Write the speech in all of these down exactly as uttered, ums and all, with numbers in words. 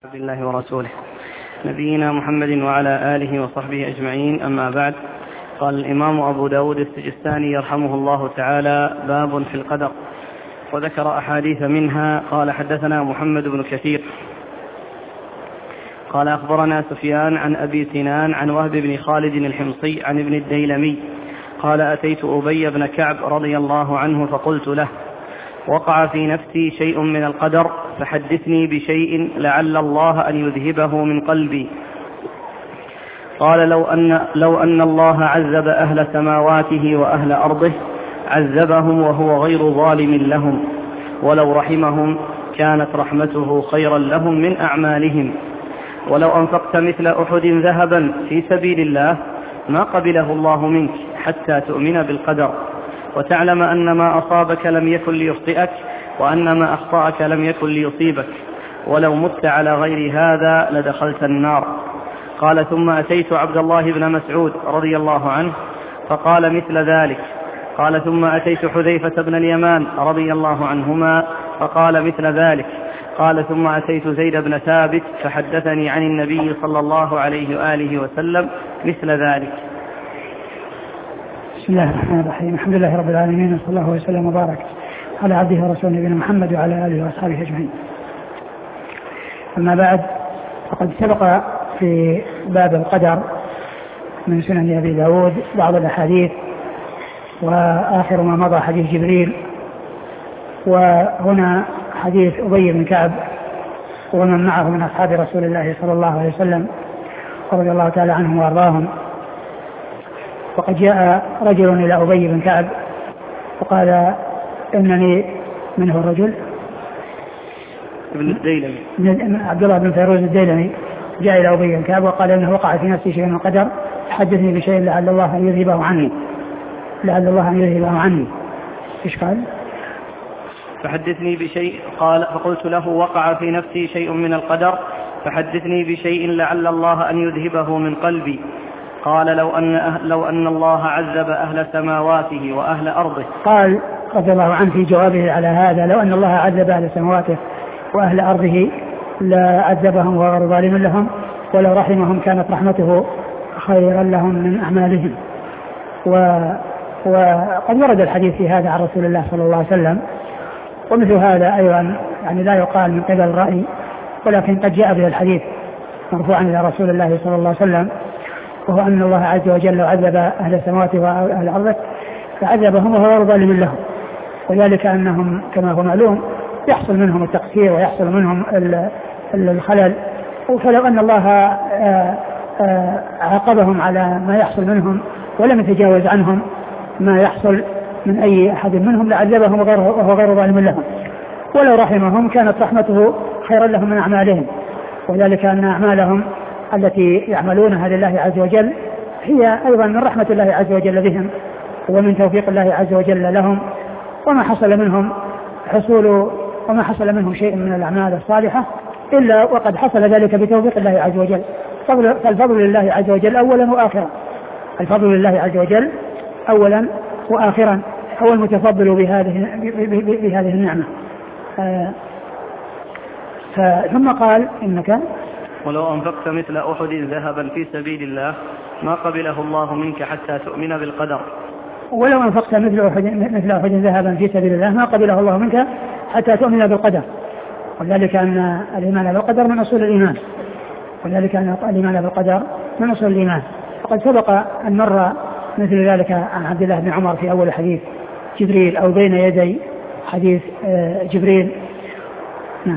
عبد الله ورسوله نبينا محمد وعلى آله وصحبه أجمعين، أما بعد. قال الإمام أبو داود السجستاني رحمه الله تعالى: باب في القدر، وذكر أحاديث منها. قال: حدثنا محمد بن كثير قال: أخبرنا سفيان عن أبي سنان عن وهب بن خالد الحمصي عن ابن الديلمي قال: أتيت أبي بن كعب رضي الله عنه فقلت له: وقع في نفسي شيء من القدر فحدثني بشيء لعل الله أن يذهبه من قلبي. قال: لو أن, لو أن الله عذب أهل سماواته وأهل أرضه عذبهم وهو غير ظالم لهم، ولو رحمهم كانت رحمته خيرا لهم من أعمالهم، ولو أنفقت مثل أحد ذهبا في سبيل الله ما قبله الله منك حتى تؤمن بالقدر، وتعلم أن ما أصابك لم يكن ليخطئك، وأن ما أخطأك لم يكن ليصيبك، ولو مت على غير هذا لدخلت النار. قال: ثم أتيت عبد الله بن مسعود رضي الله عنه فقال مثل ذلك. قال: ثم أتيت حذيفة بن اليمان رضي الله عنهما فقال مثل ذلك. قال: ثم أتيت زيد بن ثابت فحدثني عن النبي صلى الله عليه وآله وسلم مثل ذلك. بسم الله الرحمن الرحيم. الحمد لله رب العالمين، وصلى الله وسلم وبارك على عبده ورسوله نبينا محمد وعلى آله وأصحابه أجمعين. أما بعد، فقد سبق في باب القدر من سنن أبي داود بعض الأحاديث، وآخر ما مضى حديث جبريل، وهنا حديث أبي بن كعب ومن معه من أصحاب رسول الله صلى الله عليه وسلم رضي الله تعالى عنهم وأرضاهم. وقد جاء رجل إلى أبي بن كعب وقال: إنني منه الرجل ابن الديلمي من عبد الله بن فيروز الديلمي جاء إلى أبي بن كعب وقال: إنه وقع في نفسي شيء من القدر، حدثني بشيء لعل الله أن يذهبه عني لعل الله أن يذهبه عني. إيش قال؟ فحدثني بشيء. قال: فقلت له: وقع في نفسي شيء من القدر فحدثني بشيء لعل الله أن يذهبه من قلبي. قال: لو أن, أهل لو أن الله عذب أهل سماواته وأهل أرضه. قال رضي الله عنه في جوابه على هذا: لو أن الله عذب أهل سماواته وأهل أرضه لعذبهم وغير ظالم لهم، ولو رحمهم كانت رحمته خيرا لهم من أعمالهم. وقد ورد الحديث في هذا عن رسول الله صلى الله عليه وسلم، ومثل هذا أيضا يعني لا يقال من قبل الرأي، ولكن قد جاء به الحديث مرفوعا إلى رسول الله صلى الله عليه وسلم، وهو أن الله عز وجل عذب أهل السماوات وأهل الأرض فعذبهم وهو غير ظالم لهم، وذلك أنهم كما هو معلوم يحصل منهم التقصير ويحصل منهم الخلل، فلو أن الله عاقبهم على ما يحصل منهم ولم يتجاوز عنهم ما يحصل من أي أحد منهم لعذبهم وهو غير ظالم لهم، ولو رحمهم كانت رحمته خيرا لهم من أعمالهم، وذلك أن أعمالهم التي يعملونها لله عز وجل هي أيضا من رحمة الله عز وجل بهم ومن توفيق الله عز وجل لهم، وما حصل منهم حصول وما حصل منهم شيء من الأعمال الصالحة إلا وقد حصل ذلك بتوفيق الله عز وجل. فالفضل لله عز وجل أولا وآخرا الفضل لله عز وجل أولا وآخرا هو المتفضل بهذه بهذه النعمة. ثم قال: إنك ولو أنفقت مثل أحد ذهبا في سبيل الله ما قبله الله منك حتى تؤمن بالقدر. ولو أنفقت مثل أحد مثل أحد ذهبا في سبيل الله ما قبله الله منك حتى تؤمن بالقدر، وذلك أن الإيمان بالقدر من أصول الإيمان وذلك أن الإيمان بالقدر من أصول الإيمان. وقد سبق أن مر مثل ذلك عن عبد الله بن عمر في أول حديث جبريل أو بين يدي حديث جبريل. نعم.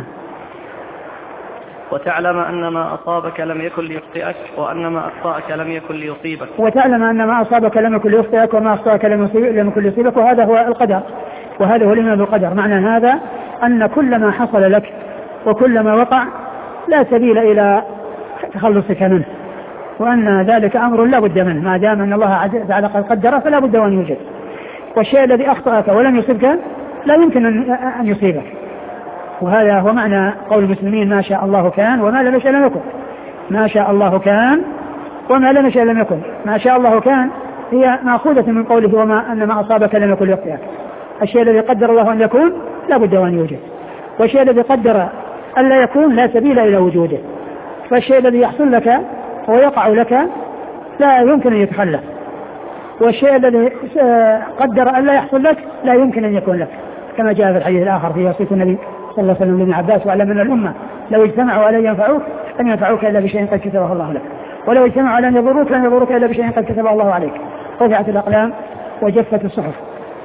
وتعلم أن ما أصابك لم يكن ليخطئك، وأن ما أخطأك لم يكن ليصيبك. وتعلم أن ما أصابك لم يكن ليخطئك، وما أخطأك لم يكن ليصيبك، وهذا هو القدر، وهذا هو الإيمان بالقدر. معنى هذا أن كل ما حصل لك وكل ما وقع لا سبيل إلى تخلصك منه، وأن ذلك أمر لا بد منه، ما دام أن الله تعالى قد قدره فلا بد أن يوجد. والشيء الذي أخطأك ولم يصيبك لا يمكن أن يصيبك، وهذا هو معنى قول المسلمين: ما شاء الله كان وما لم يشاء لم يكن. ما شاء الله كان وما لم يشاء لم يكن. ما شاء الله كان هي مأخوذة من قوله: وما أن ما أصابك لم يكن ليخطئك. الشيء الذي قدر الله أن يكون لا بد أن يوجد، والشيء الذي قدر ألا يكون لا سبيل إلى وجوده. فالشيء الذي يحصل لك ويقع لك لا يمكن أن يتخلف، والشيء الذي قدر أن لا يحصل لك لا يمكن أن يكون لك، كما جاء في الحديث الآخر في وصية النبي صلى الله عليه وسلم لابن عباس: واعلم أن الأمة لو اجتمعوا على أن ينفعوك لن ينفعوك إلا بشيء قد كتبه الله لك، ولو اجتمعوا على أن يضروك لن يضروك إلا بشيء قد كتبه الله عليك. رفعت الأقلام وجفت الصحف.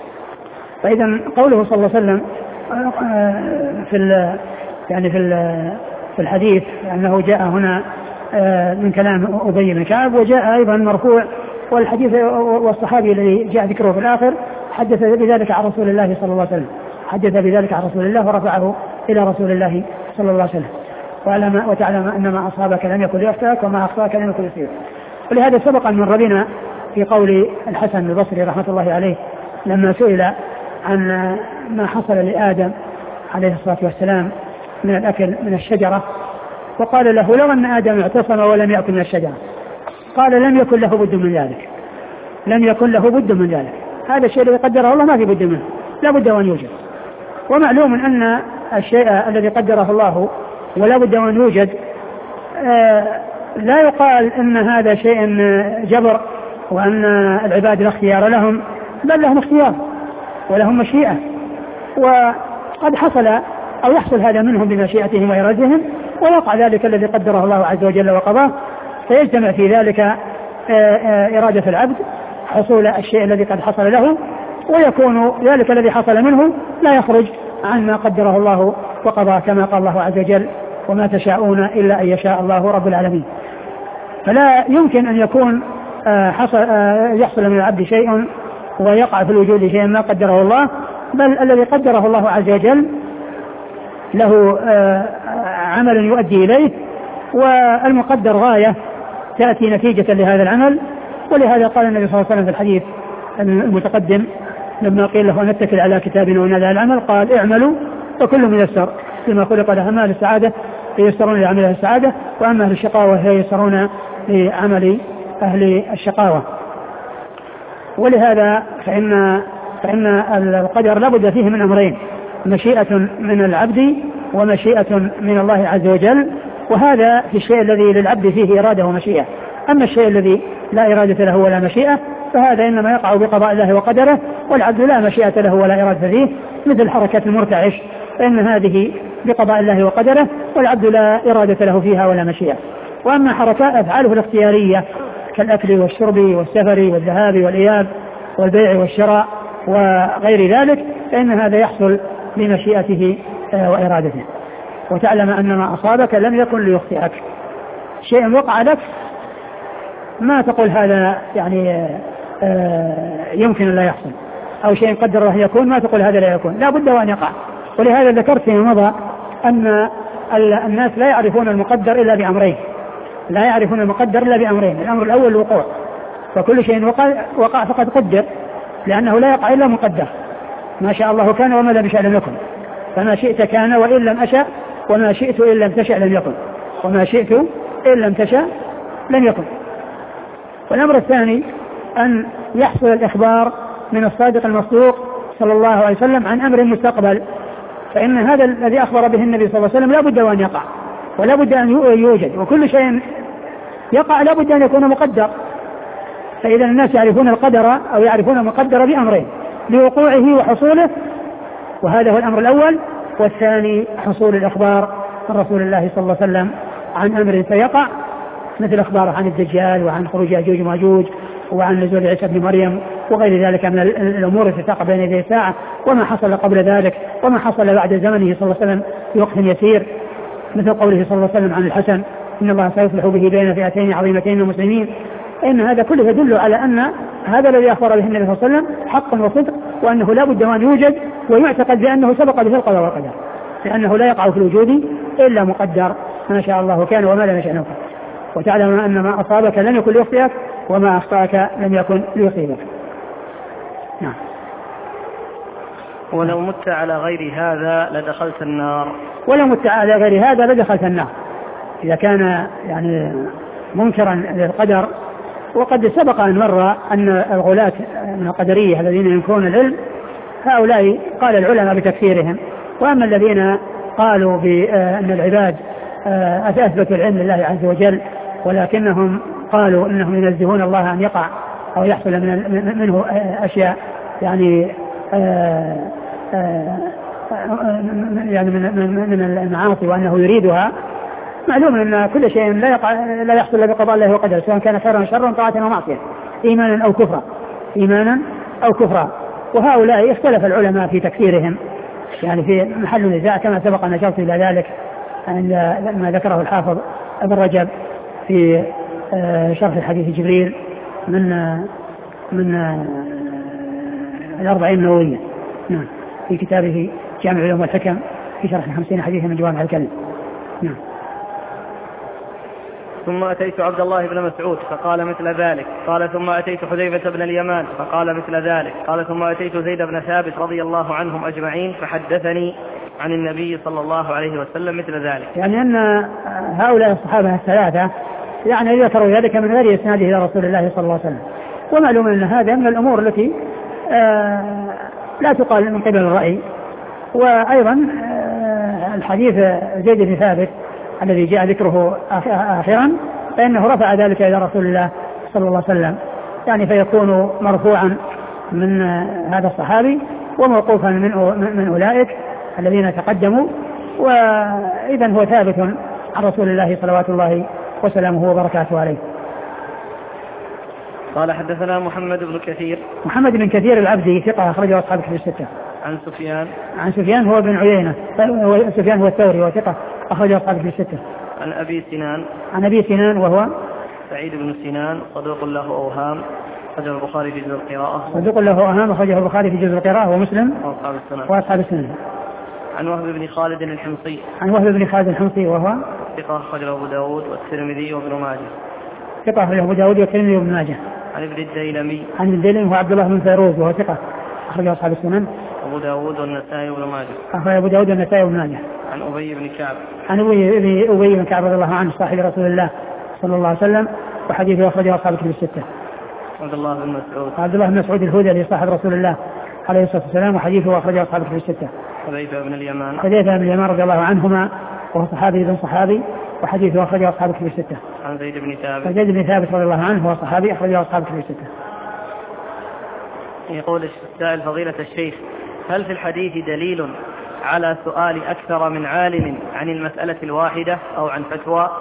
فإذا قوله صلى الله عليه وسلم في ال يعني في ال في الحديث أنه جاء هنا من كلام أبي بن كعب، وجاء أيضا مرفوع، والحديث والصحابي الذي جاء ذكره في الآخر حدث بذلك عن رسول الله صلى الله عليه وسلم، حدث بذلك عن رسول الله ورفعه إلى رسول الله صلى الله عليه وسلم. وعلم وتعلم أن ما أصابك لم يكن ليخطئك وما أخطأك لم يكن ليصيبك. ولهذا سبق أن مر بنا في قول الحسن البصري رحمة الله عليه لما سئل عن ما حصل لآدم عليه الصلاة والسلام من الأكل من الشجرة، وقال له: لو أن آدم اعتصم ولم يأكل من الشجرة، قال: لم يكن له بد من ذلك، لم يكن له بد من ذلك. هذا الشيء الذي قدره الله ما في بد منه، لا بد أن يوجد. ومعلوم أن الشيء الذي قدره الله ولا بد أن يوجد آه لا يقال أن هذا شيء جبر وأن العباد لا اختيار لهم، بل لهم اختيار ولهم مشيئة، وقد حصل أو يحصل هذا منهم بمشيئتهم وإرادتهم، ويقع ذلك الذي قدره الله عز وجل وقضاه، فيجتمع في ذلك إرادة العبد حصول الشيء الذي قد حصل له، ويكون ذلك الذي حصل منه لا يخرج عن ما قدره الله وقضاه، كما قال الله عز وجل: وما تشاءون إلا أن يشاء الله رب العالمين. فلا يمكن أن يكون حصل يحصل من العبد شيء ويقع في الوجود شيء ما قدره الله، بل الذي قدره الله عز وجل له عمل يؤدي إليه، والمقدر غاية تأتي نتيجة لهذا العمل. ولهذا قال النبي صلى الله عليه وسلم في الحديث المتقدم لما قيل له: نتكل على كتابنا ونادى العمل، قال: اعملوا فكل ميسر لما خلق له. أما أهل السعادة فييسرون لعمل أهل السعادة، وأما أهل الشقاوة فييسرون لعمل أهل الشقاوة. ولهذا فإن فإن القدر لا بد فيه من أمرين: مشيئة من العبد ومشيئة من الله عز وجل. وهذا في الشيء الذي للعبد فيه إرادة ومشيئة. أما الشيء الذي لا إرادة له ولا مشيئة فهذا إنما يقع بقضاء الله وقدره، والعبد لا مشيئة له ولا إرادة فيه، مثل حركة المرتعش، فإن هذه بقضاء الله وقدره والعبد لا إرادة له فيها ولا مشيئة. وأما حركات أفعاله الاختيارية كالأكل والشرب والسفر والذهاب والإياب والبيع والشراء وغير ذلك، فإن هذا يحصل بمشيئته وإرادته. وتعلم أن ما أصابك لم يكن ليخطئك. شيء وقع لك ما تقول هذا يعني يمكن أن لا يحصل، أو شيء قدر الله يكون ما تقول هذا لا يكون، لا بد وأن يقع. ولهذا ذكرت فيما مضى أن الناس لا يعرفون المقدر إلا بأمرين، لا يعرفون المقدر إلا بأمرين. الأمر الأول الوقوع، فكل شيء وقع, وقع فقد قدر، لأنه لا يقع إلا مقدر. ما شاء الله كان وما لم يشاء لم يكن، فما شئت كان وإن لم أشأ، وما شئت إن لم تشأ لم يكن، وما شئت إن لم تشأ لم يكن. والأمر الثاني أن يحصل الإخبار من الصادق المصدوق صلى الله عليه وسلم عن أمر مستقبل، فإن هذا الذي أخبر به النبي صلى الله عليه وسلم لا بد أن يقع ولا بد أن يوجد، وكل شيء يقع لا بد أن يكون مقدر. فإذا الناس يعرفون القدر أو يعرفون المقدر بأمرين: لوقوعه وحصوله، وهذا هو الأمر الأول. والثاني حصول الإخبار من رسول الله صلى الله عليه وسلم عن أمر سيقع، مثل أخباره عن الدجال وعن خروج يأجوج وماجوج وعن نزول عيسى بن مريم وغير ذلك من الأمور التي تقع بين يدي الساعة، وما حصل قبل ذلك وما حصل بعد زمنه صلى الله عليه وسلم في وقت يسير، مثل قوله صلى الله عليه وسلم عن الحسن: إن الله سيصلح به بين فئتين عظيمتين من المسلمين. إن هذا كله يدل على أن هذا الذي أخبر به النبي صلى الله عليه وسلم حق وصدق، وأنه لا بد أن يوجد، ويعتقد بأنه سبق به القضاء والقدر، لأنه لا يقع في الوجود إلا مقدر، ما شاء الله كان وما لم يشأ لم يكن. وتعلم أن ما أصابك لم يكن ليخطئك وما أخطأك لم يكن ليصيبك. نعم. ولو مت على غير هذا لدخلت النار. ولو مت على غير هذا لدخلت النار إذا كان يعني منكرا للقدر. وقد سبق أن مر أن الغلاة من القدرية الذين ينكرون العلم هؤلاء قال العلماء بتكفيرهم، وأما الذين قالوا بأن العباد أثبتوا العلم لله عز وجل، ولكنهم قالوا إنهم ينزهون الله أن يقع أو يحصل من منه أشياء يعني يعني من المعاصي وأنه يريدها. معلوم أن كل شيء لا يقع لا يحصل إلا بقضاء الله وقدره، سواء كان خيرا شرا طاعة ومعصية، إيمانا أو كفرا إيمانا أو كفرا. وهؤلاء اختلف العلماء في تكفيرهم يعني في محل نزاع كما سبق أن أشرت إلى ذلك عند ما ذكره الحافظ ابن رجب في شرح حديث جبريل من من الأربعين النووية نعم في كتابه جامع العلوم والحكم في شرح خمسين حديثا من جوامع الكلم. نعم. ثم أتيت عبد الله بن مسعود فقال مثل ذلك. قال ثم أتيت حذيفة بن اليمان فقال مثل ذلك. قال ثم أتيت زيد بن ثابت رضي الله عنهم أجمعين فحدثني عن النبي صلى الله عليه وسلم مثل ذلك. يعني أن هؤلاء الصحابة الثلاثة يعني ذكروا ذلك من غير إسناده إلى رسول الله صلى الله عليه وسلم. ومعلوم أن هذا من الأمور التي آه لا تقال من قبل الرأي. وأيضا آه الحديث زيد بن ثابت الذي جاء ذكره آخرا فإنه رفع ذلك إلى رسول الله صلى الله عليه وسلم يعني فيكون مرفوعا من هذا الصحابي وموقوفا من من أولئك الذين تقدموا، وإذا هو ثابت عن رسول الله صلوات الله وسلامه وبركاته عليه. قال حدثنا محمد بن كثير محمد بن كثير العبدي ثقة أخرجه أصحاب الكتب الستة. عن سفيان عن سفيان هو بن عيينة سفيان هو الثوري وثقة أخرجه أصحاب الكتب الستة. عن أبي سنان عن أبي سنان وهو سعيد بن سنان صدوق له أوهام أخرجه البخاري في جزء القراءة صدوق له أوهام أخرجه البخاري في جزء القراءة ومسلم وأصحاب السنن وأصحاب السنن. عن وهب بن خالد الحمصي عن وهب بن خالد الحمصي وهو ثقة أخرجه أبو داود والترمذي وابن ماجه ثقة أخرجه أبو داود والترمذي وابن ماجه. عن ابن الديلمي عن ابن الديلمي هو عبد الله بن فيروز وهو ثقة أخرجه أصحاب السنن أبو داود والنسائي وابن ماجه أخرج أبو داود والنسائي وابن ماجه. عن أبي بن كعب عن أبي أبي بن كعب رضي الله عنه صاحب رسول الله صلى الله عليه وسلم وحديثه أخرجه أصحاب الكتب الستة. عبد الله بن مسعود عبد الله بن مسعود الهذلي صاحب رسول الله عليه الصلاة والسلام وحديثه أخرجه أصحاب الكتب الستة. حذيفة بن اليمان حذيفة بن اليمان رضي الله عنهما وهو صحابي بن صحابي وحديثه أخرجه أصحاب الكتب الستة. عن زيد بن ثابت زيد بن ثابت رضي الله عنه وهو صحابي أخرجه أصحاب الكتب الستة. يقول السائل فضيلة الشيخ هل في الحديث دليل على سؤال أكثر من عالم عن المسألة الواحدة أو عن فتوى؟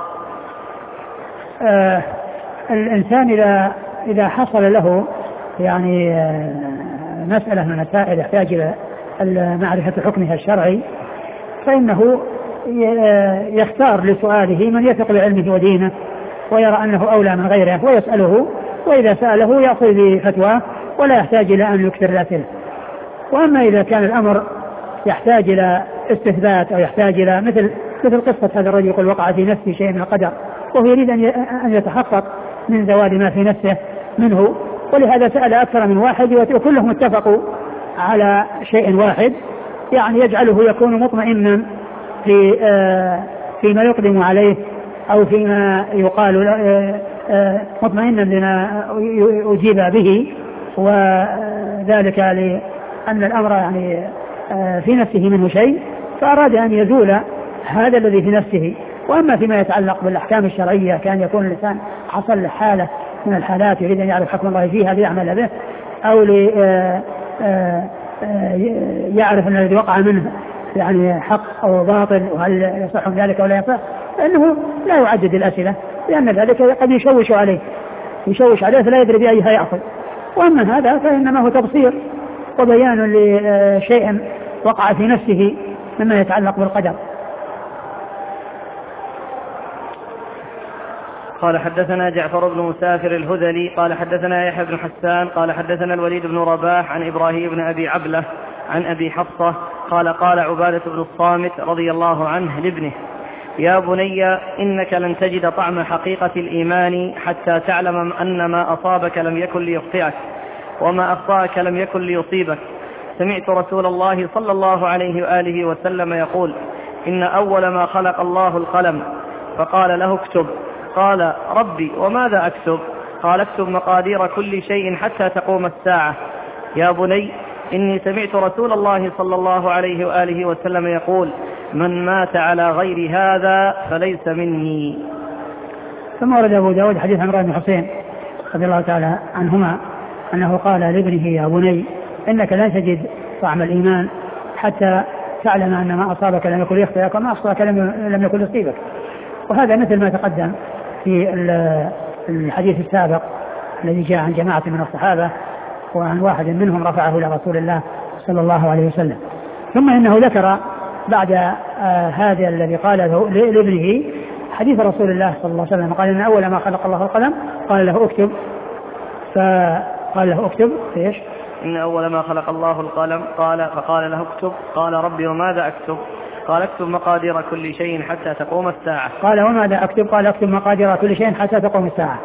آه الإنسان إذا إذا حصل له يعني آه مسألة من المسائل يحتاج إلى معرفة حكمها الشرعي فإنه يختار لسؤاله من يثق بعلمه ودينه ويرى أنه أولى من غيره ويسأله، وإذا سأله يعطي بفتواه ولا يحتاج إلى أن يكثر الأسئلة. وأما إذا كان الأمر يحتاج إلى استثبات أو يحتاج إلى مثل مثل قصة هذا الرجل يقول وقع في نفسي شيء من القدر وهو يريد أن يتحقق من زوال ما في نفسه منه، ولهذا سأل أكثر من واحد وكلهم اتفقوا على شيء واحد يعني يجعله يكون مطمئنا في آه فيما يقدم عليه أو فيما يقال آه آه مطمئنا لما أجيب به، وذلك لأن الأمر يعني آه في نفسه منه شيء فأراد أن يزول هذا الذي في نفسه. وأما فيما يتعلق بالأحكام الشرعية كان يكون الإنسان حصل حالة من الحالات يريد أن يعرف حكم الله فيها ليعمل به أو يعرف أن الذي وقع منه يعني حق أو باطل وهل يصح ذلك أو لا يصح، فإنه لا يعدد الأسئلة لأن ذلك قد يشوش عليه يشوش عليه فلا يدري بأيها يأخذ. وأما هذا فإنما هو تبصير وبيان لشيء وقع في نفسه مما يتعلق بالقدر. قال حدثنا جعفر بن مسافر الهذلي قال حدثنا يحيى بن حسان قال حدثنا الوليد بن رباح عن إبراهيم بن أبي عبلة عن أبي حفصة قال قال عبادة بن الصامت رضي الله عنه لابنه يا بني إنك لن تجد طعم حقيقة الإيمان حتى تعلم أن ما أصابك لم يكن ليخطئك وما أخطأك لم يكن ليصيبك. سمعت رسول الله صلى الله عليه وآله وسلم يقول إن أول ما خلق الله القلم فقال له اكتب قال ربي وماذا أكتب؟ قال اكتب مقادير كل شيء حتى تقوم الساعة. يا بني إني سمعت رسول الله صلى الله عليه وآله وسلم يقول من مات على غير هذا فليس مني. ثم ورد أبو داود حديث عمران بن حسين رضي الله تعالى عنهما أنه قال لابنه يا بني إنك لن تجد طعم الإيمان حتى تعلم أن ما أصابك لم يكن ليخطئك وما أصابك لم يكن ليصيبك. وهذا مثل ما تقدم في الحديث السابق الذي جاء عن جماعة من الصحابة وعن واحد منهم رفعه إلى رسول الله صلى الله عليه وسلم. ثم إنه ذكر بعد آه هذا الذي قاله لابنه حديث رسول الله صلى الله عليه وسلم قال إن أول ما خلق الله القلم قال له اكتب، فقال له اكتب ايش؟ إن أول ما خلق الله القلم قال فقال له اكتب، قال ربي وماذا أكتب؟ قال اكتب مقادير كل شيء حتى تقوم الساعة. قال وماذا أكتب؟ قال اكتب مقادير كل شيء حتى تقوم الساعة.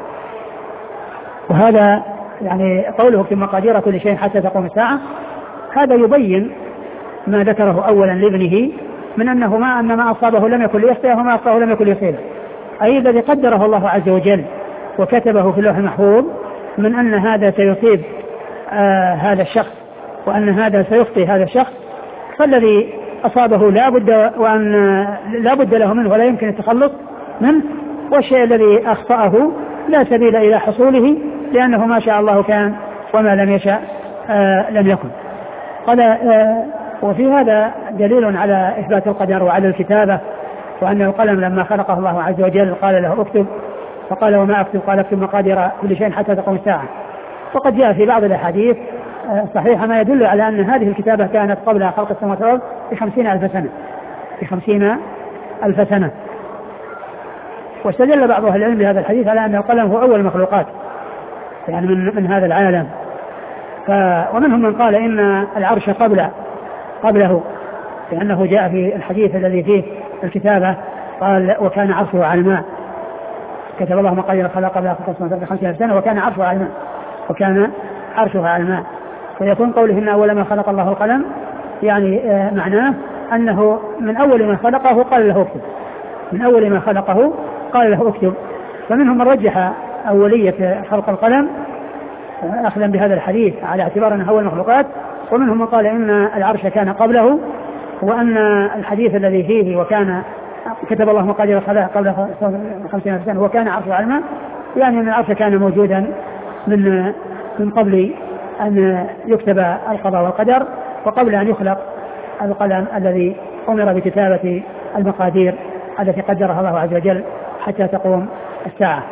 وهذا يعني قوله اكتب مقادير كل شيء حتى تقوم الساعة هذا يبين ما ذكره أولا لابنه من أنه ما أن ما أصابه لم يكن ليخطئه وما أصابه لم يكن ليصيبه، أي الذي قدره الله عز وجل وكتبه في اللوح المحفوظ من أن هذا سيصيب آه هذا الشخص وأن هذا سيخطئ هذا الشخص، فالذي أصابه لا بد وأن لا بد له منه ولا يمكن التخلص منه، والشيء الذي أخطأه لا سبيل إلى حصوله لأنه ما شاء الله كان وما لم يشاء آه لم يكن. قال آه وفي هذا دليل على إثبات القدر وعلى الكتابة، وأن القلم لما خلقه الله عز وجل قال له اكتب فقال وما أكتب؟ قال اكتب مقادير كل شيء حتى تقوم الساعة. وقد جاء في بعض الأحاديث صحيحة ما يدل على أن هذه الكتابة كانت قبل خلق السماوات والأرض بخمسين ألف سنة بخمسين ألف سنة. واستدل بعض أهل العلم بهذا الحديث على أن القلم هو أول المخلوقات يعني من, من هذا العالم. ف ومنهم من قال إن العرش قبل قبله لأنه جاء في الحديث الذي فيه الكتابة قال وكان عرشه على الماء، كتب الله مقادير الخلق قبل خلق السماوات والأرض بخمسين ألف سنة وكان عرشه على الماء وكان عرشه على الماء. فيكون قوله إن أول ما خلق الله القلم يعني آه معناه أنه من أول ما خلقه قال له اكتب، من أول ما خلقه قال له اكتب. فمنهم من رجح أولية خلق القلم أخذا بهذا الحديث على اعتبار أنه أول المخلوقات، ومنهم من قال إن العرش كان قبله وأن الحديث الذي فيه وكان كتب الله مقادير الخلق قبل خمسين ألف سنة وكان عرشه على الماء يعني أن العرش كان موجودا من من قبل أن يكتب القضاء والقدر وقبل أن يخلق القلم الذي أمر بكتابة المقادير التي قدرها الله عز وجل حتى تقوم الساعة.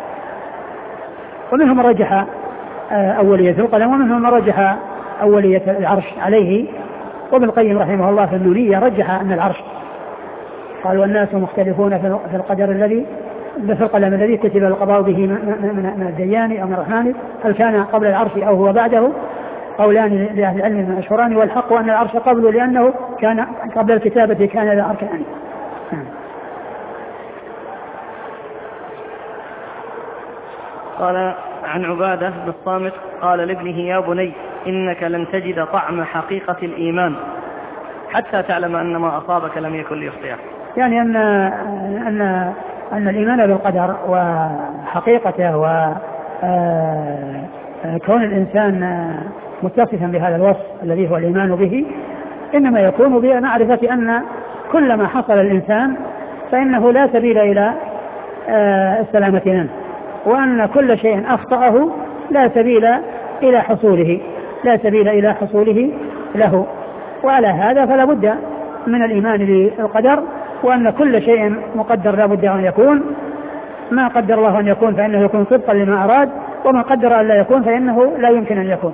ومنهم من رجح أولية القلم ومنهم من رجح أولية العرش عليه. وابن القيم رحمه الله في النونية رجح أن العرش قال والناس مختلفون في القدر الذي في القلم الذي كتب القضاء به من الديان أو من الرحمن، هل كان قبل العرش أو هو بعده؟ قولان لأهل العلم مشهوران، والحق أن العرش قبله لأنه كان قبل الكتابة كان له أركان. قال عن عبادة بن الصامت قال لابنه يا بني إنك لن تجد طعم حقيقة الإيمان حتى تعلم أن ما أصابك لم يكن ليخطئك. يعني أن أن أن الإيمان بالقدر وحقيقته وكون الإنسان متصفا بهذا الوصف الذي هو الإيمان به إنما يكون بمعرفة أن كل ما حصل الإنسان فإنه لا سبيل إلى السلامة منه، وأن كل شيء أخطأه لا سبيل إلى حصوله لا سبيل إلى حصوله له. وعلى هذا فلا بد من الإيمان بالقدر، وأن كل شيء مقدر لا بد أن يكون، ما قدر الله أن يكون فإنه يكون صدقا لما أراد، وما قدر أن لا يكون فإنه لا يمكن أن يكون.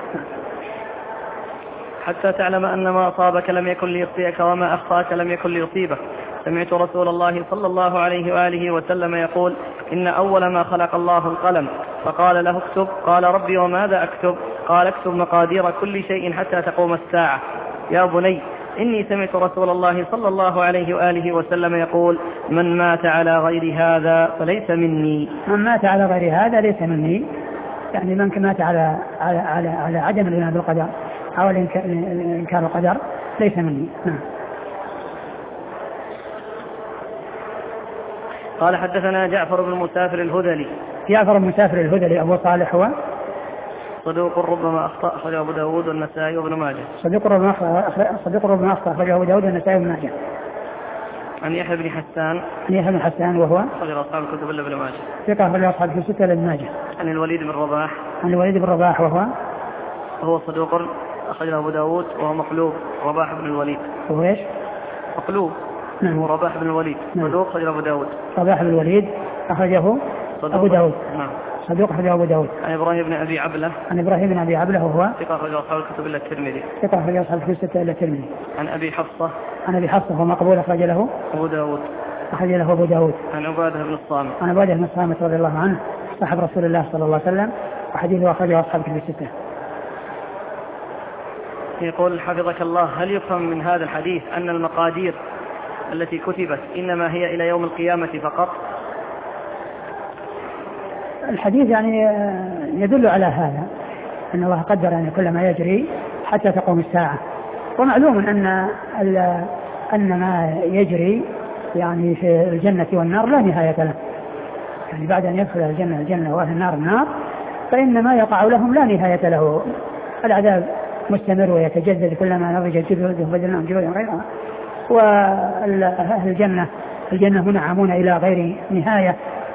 حتى تعلم أن ما أصابك لم يكن ليخطئك وما أخطأك لم يكن ليصيبك. سمعت رسول الله صلى الله عليه وآله وسلم يقول إن أول ما خلق الله القلم فقال له اكتب، قال ربي وماذا أكتب؟ قال اكتب مقادير كل شيء حتى تقوم الساعة. يا بني إني سمعت رسول الله صلى الله عليه وآله وسلم يقول من مات على غير هذا فليس مني. من مات على غير هذا ليس مني، يعني من مات على على على, على عدم الإيمان بالقدر أو الإنكار القدر ليس مني. نعم. قال حدثنا جعفر بن مسافر الهذلي. جعفر بن مسافر الهذلي أبو صالح هو صدوق ربما أخطأ أخرجه أبو داود والنسائي وابن ماجه. صدوق ربما أخطأ صدوق ربما أخطأ أخرجه أبو داود والنسائي وابن ماجه. عن يحيى بن حسان. عن يحيى بن حسان وهو أخرج أصحاب الكتب إلا ابن ماجه. ثقة أخرج أصحاب الكتب الستة إلا ابن ماجه. عن الوليد بن رباح. عن الوليد بن رباح وهو وهو صدوق أخرج أبو داود وهو مقلوب رباح بن الوليد. وهو إيش؟ مقلوب. نعم. هو رباح بن الوليد. نعم. صدوق أخرج أبو داود. رباح بن الوليد أخرجه أبو داود. نعم. صدوق أخرجه أبو داود. عن إبراهيم بن أبي عبلة. عن إبراهيم بن أبي عبلة وهو ثقة أخرج أصحاب الكتب إلا الترمذي. ثقة أخرج أصحاب الكتب الستة إلا الترمذي. عن أبي حفصة. عن أبي حفصة وهو مقبول أخرج له أبو داود. أخرج له أبو داود. عن عبادة بن الصامت. عن عبادة بن الصامت رضي الله عنه صاحب رسول الله صلى الله عليه وسلم وحديثه أخرجه أصحاب الكتب الستة. يقول حفظك الله: هل يفهم من هذا الحديث أن المقادير التي كتبت إنما هي إلى يوم القيامة فقط؟ الحديث يعني يدل على هذا، أن الله قدر يعني كل ما يجري حتى تقوم الساعة. ومعلوم أن أن ما يجري يعني في الجنة والنار لا نهاية له، يعني بعد أن يدخل الجنة الجنة وأهل النار النار، فإن ما يقع لهم لا نهاية له. العذاب مستمر ويتجدد كلما نضجت جلودهم بدلناهم جلودا غيرها. وأهل الجنة الجنة منعمون إلى غير نهاية.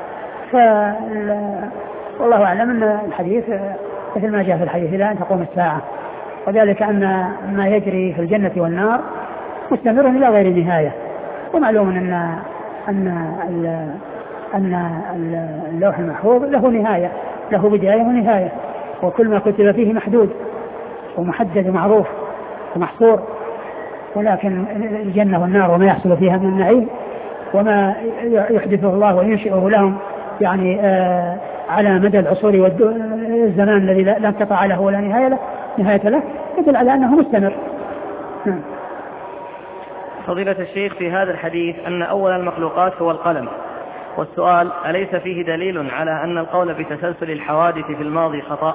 والله أعلم أن الحديث مثل ما جاء في الحديث إلى أن تقوم الساعة، وذلك أن ما يجري في الجنة والنار مستمر إلى غير نهاية. ومعلوم أن أن أن اللوح المحفوظ له نهاية، له بداية ونهاية، وكل ما كتب فيه محدود ومحدد ومعروف ومحصور. ولكن الجنة والنار وما يحصل فيها من النعيم وما يحدثه الله وينشئه لهم يعني آه على مدى العصور والزمان الذي لا انقطاع له ولا نهاية له نهاية له يدل على أنه مستمر. نعم. فضيلة الشيخ، في هذا الحديث أن أول المخلوقات هو القلم، والسؤال: أليس فيه دليل على أن القول بتسلسل الحوادث في الماضي خطأ؟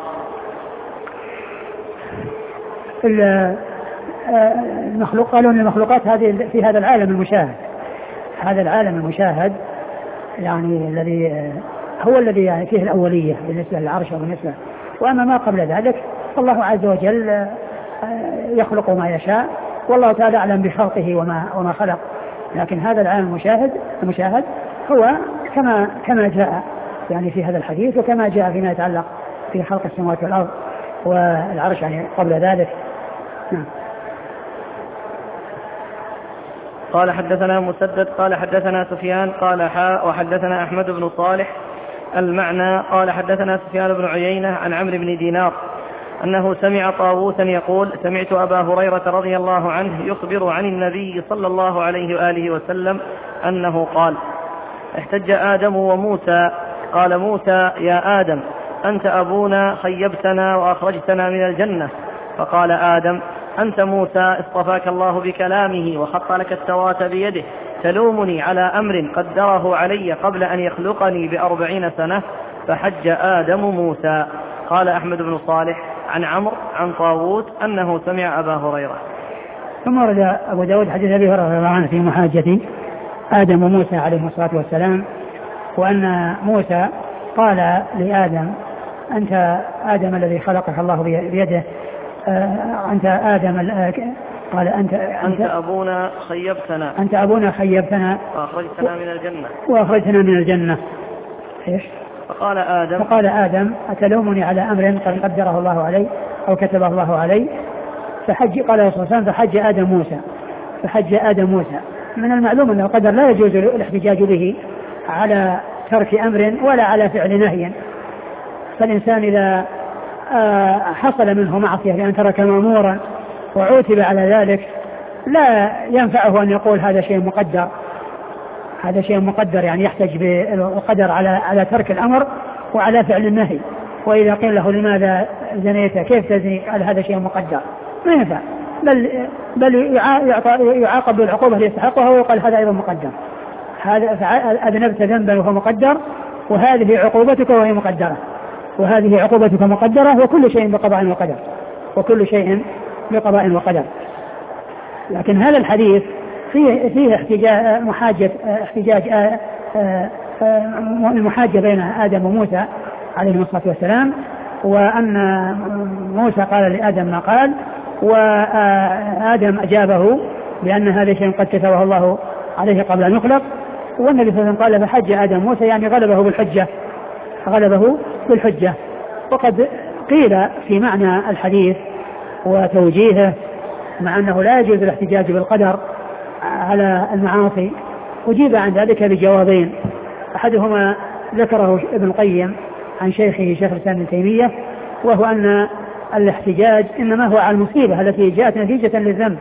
المخلوق قالوا أن المخلوقات هذه في هذا العالم المشاهد، هذا العالم المشاهد يعني الذي هو الذي يعني فيه الأولية بالنسبة للعرش وبالنسبة، وأما ما قبل ذلك فالله عز وجل يخلق ما يشاء، والله تعالى أعلم بخلقه وما وما خلق. لكن هذا العالم المشاهد المشاهد هو كما كما جاء يعني في هذا الحديث، وكما جاء فيما يتعلق في خلق السماوات والأرض والعرش يعني قبل ذلك. نعم. قال حدثنا مسدد قال حدثنا سفيان قال حاء وحدثنا أحمد بن صالح المعنى قال حدثنا سفيان بن عيينة عن عمرو بن دينار أنه سمع طاووسا يقول: سمعت أبا هريرة رضي الله عنه يخبر عن النبي صلى الله عليه وآله وسلم أنه قال: احتج آدم وموسى، قال موسى: يا آدم أنت أبونا خيبتنا وأخرجتنا من الجنة. فقال آدم: أنت موسى اصطفاك الله بكلامه وخط لك التوراة بيده، تلومني على أمر قدره علي قبل أن يخلقني بأربعين سنة. فحج آدم موسى. قال أحمد بن صالح عن عمرو عن طاووس أنه سمع أبا هريرة. ثم ورد أبو داود حديث أبي هريرة رضي الله عنه في محاجة آدم وموسى عليه الصلاة والسلام، وأن موسى قال لآدم: أنت آدم الذي خلقك الله بيده، أنت آدم، قال أنت, أنت أبونا خيبتنا أنت أبونا خيبتنا وأخرجتنا من الجنة وأخرجتنا من الجنة. إيش؟ فقال آدم فقال آدم: أتلومني على أمر قد قدره الله علي أو كتبه الله علي؟ فحج قال صلى الله عليه وسلم: فحج آدم موسى فحج آدم موسى. من المعلوم أن القدر لا يجوز الاحتجاج به على ترك أمر ولا على فعل نهي. فالإنسان إذا حصل منه معصية بأن ترك مأمورا وعوتب على ذلك لا ينفعه أن يقول هذا شيء مقدر، هذا شيء مقدر يعني يحتج بالقدر على على ترك الأمر وعلى فعل النهي. وإذا قيل له: لماذا زنيت؟ كيف تزني؟ قال: هذا شيء مقدر. ما ينفع، بل بل يعاقب بالعقوبة اللي يستحقها ويقال هذا أيضا مقدر. هذا أذنبت ذنبا وهو مقدر، وهذه عقوبتك وهي مقدرة، وهذه عقوبتك مقدرة، وكل شيء بقضاء وقدر، وكل شيء بقضاء وقدر. لكن هذا الحديث فيه فيه احتجاج محاجة احتجاج المحاجة بين آدم وموسى عليه الصلاة والسلام، وأن موسى قال لآدم ما قال، وآدم أجابه بأن هذا شيء قد كتبه الله عليه قبل أن يخلق. والنبي صلى الله عليه وسلم قال فحج آدم موسى يعني غلبه بالحجة غلبه بالحجة. وقد قيل في معنى الحديث وتوجيهه مع أنه لا يجوز الاحتجاج بالقدر على المعاصي، أجيب عن ذلك بجوابين. أحدهما ذكره ابن القيم عن شيخه شيخ الإسلام ابن تيمية، وهو أن الاحتجاج إنما هو على المصيبة التي جاءت نتيجة للذنب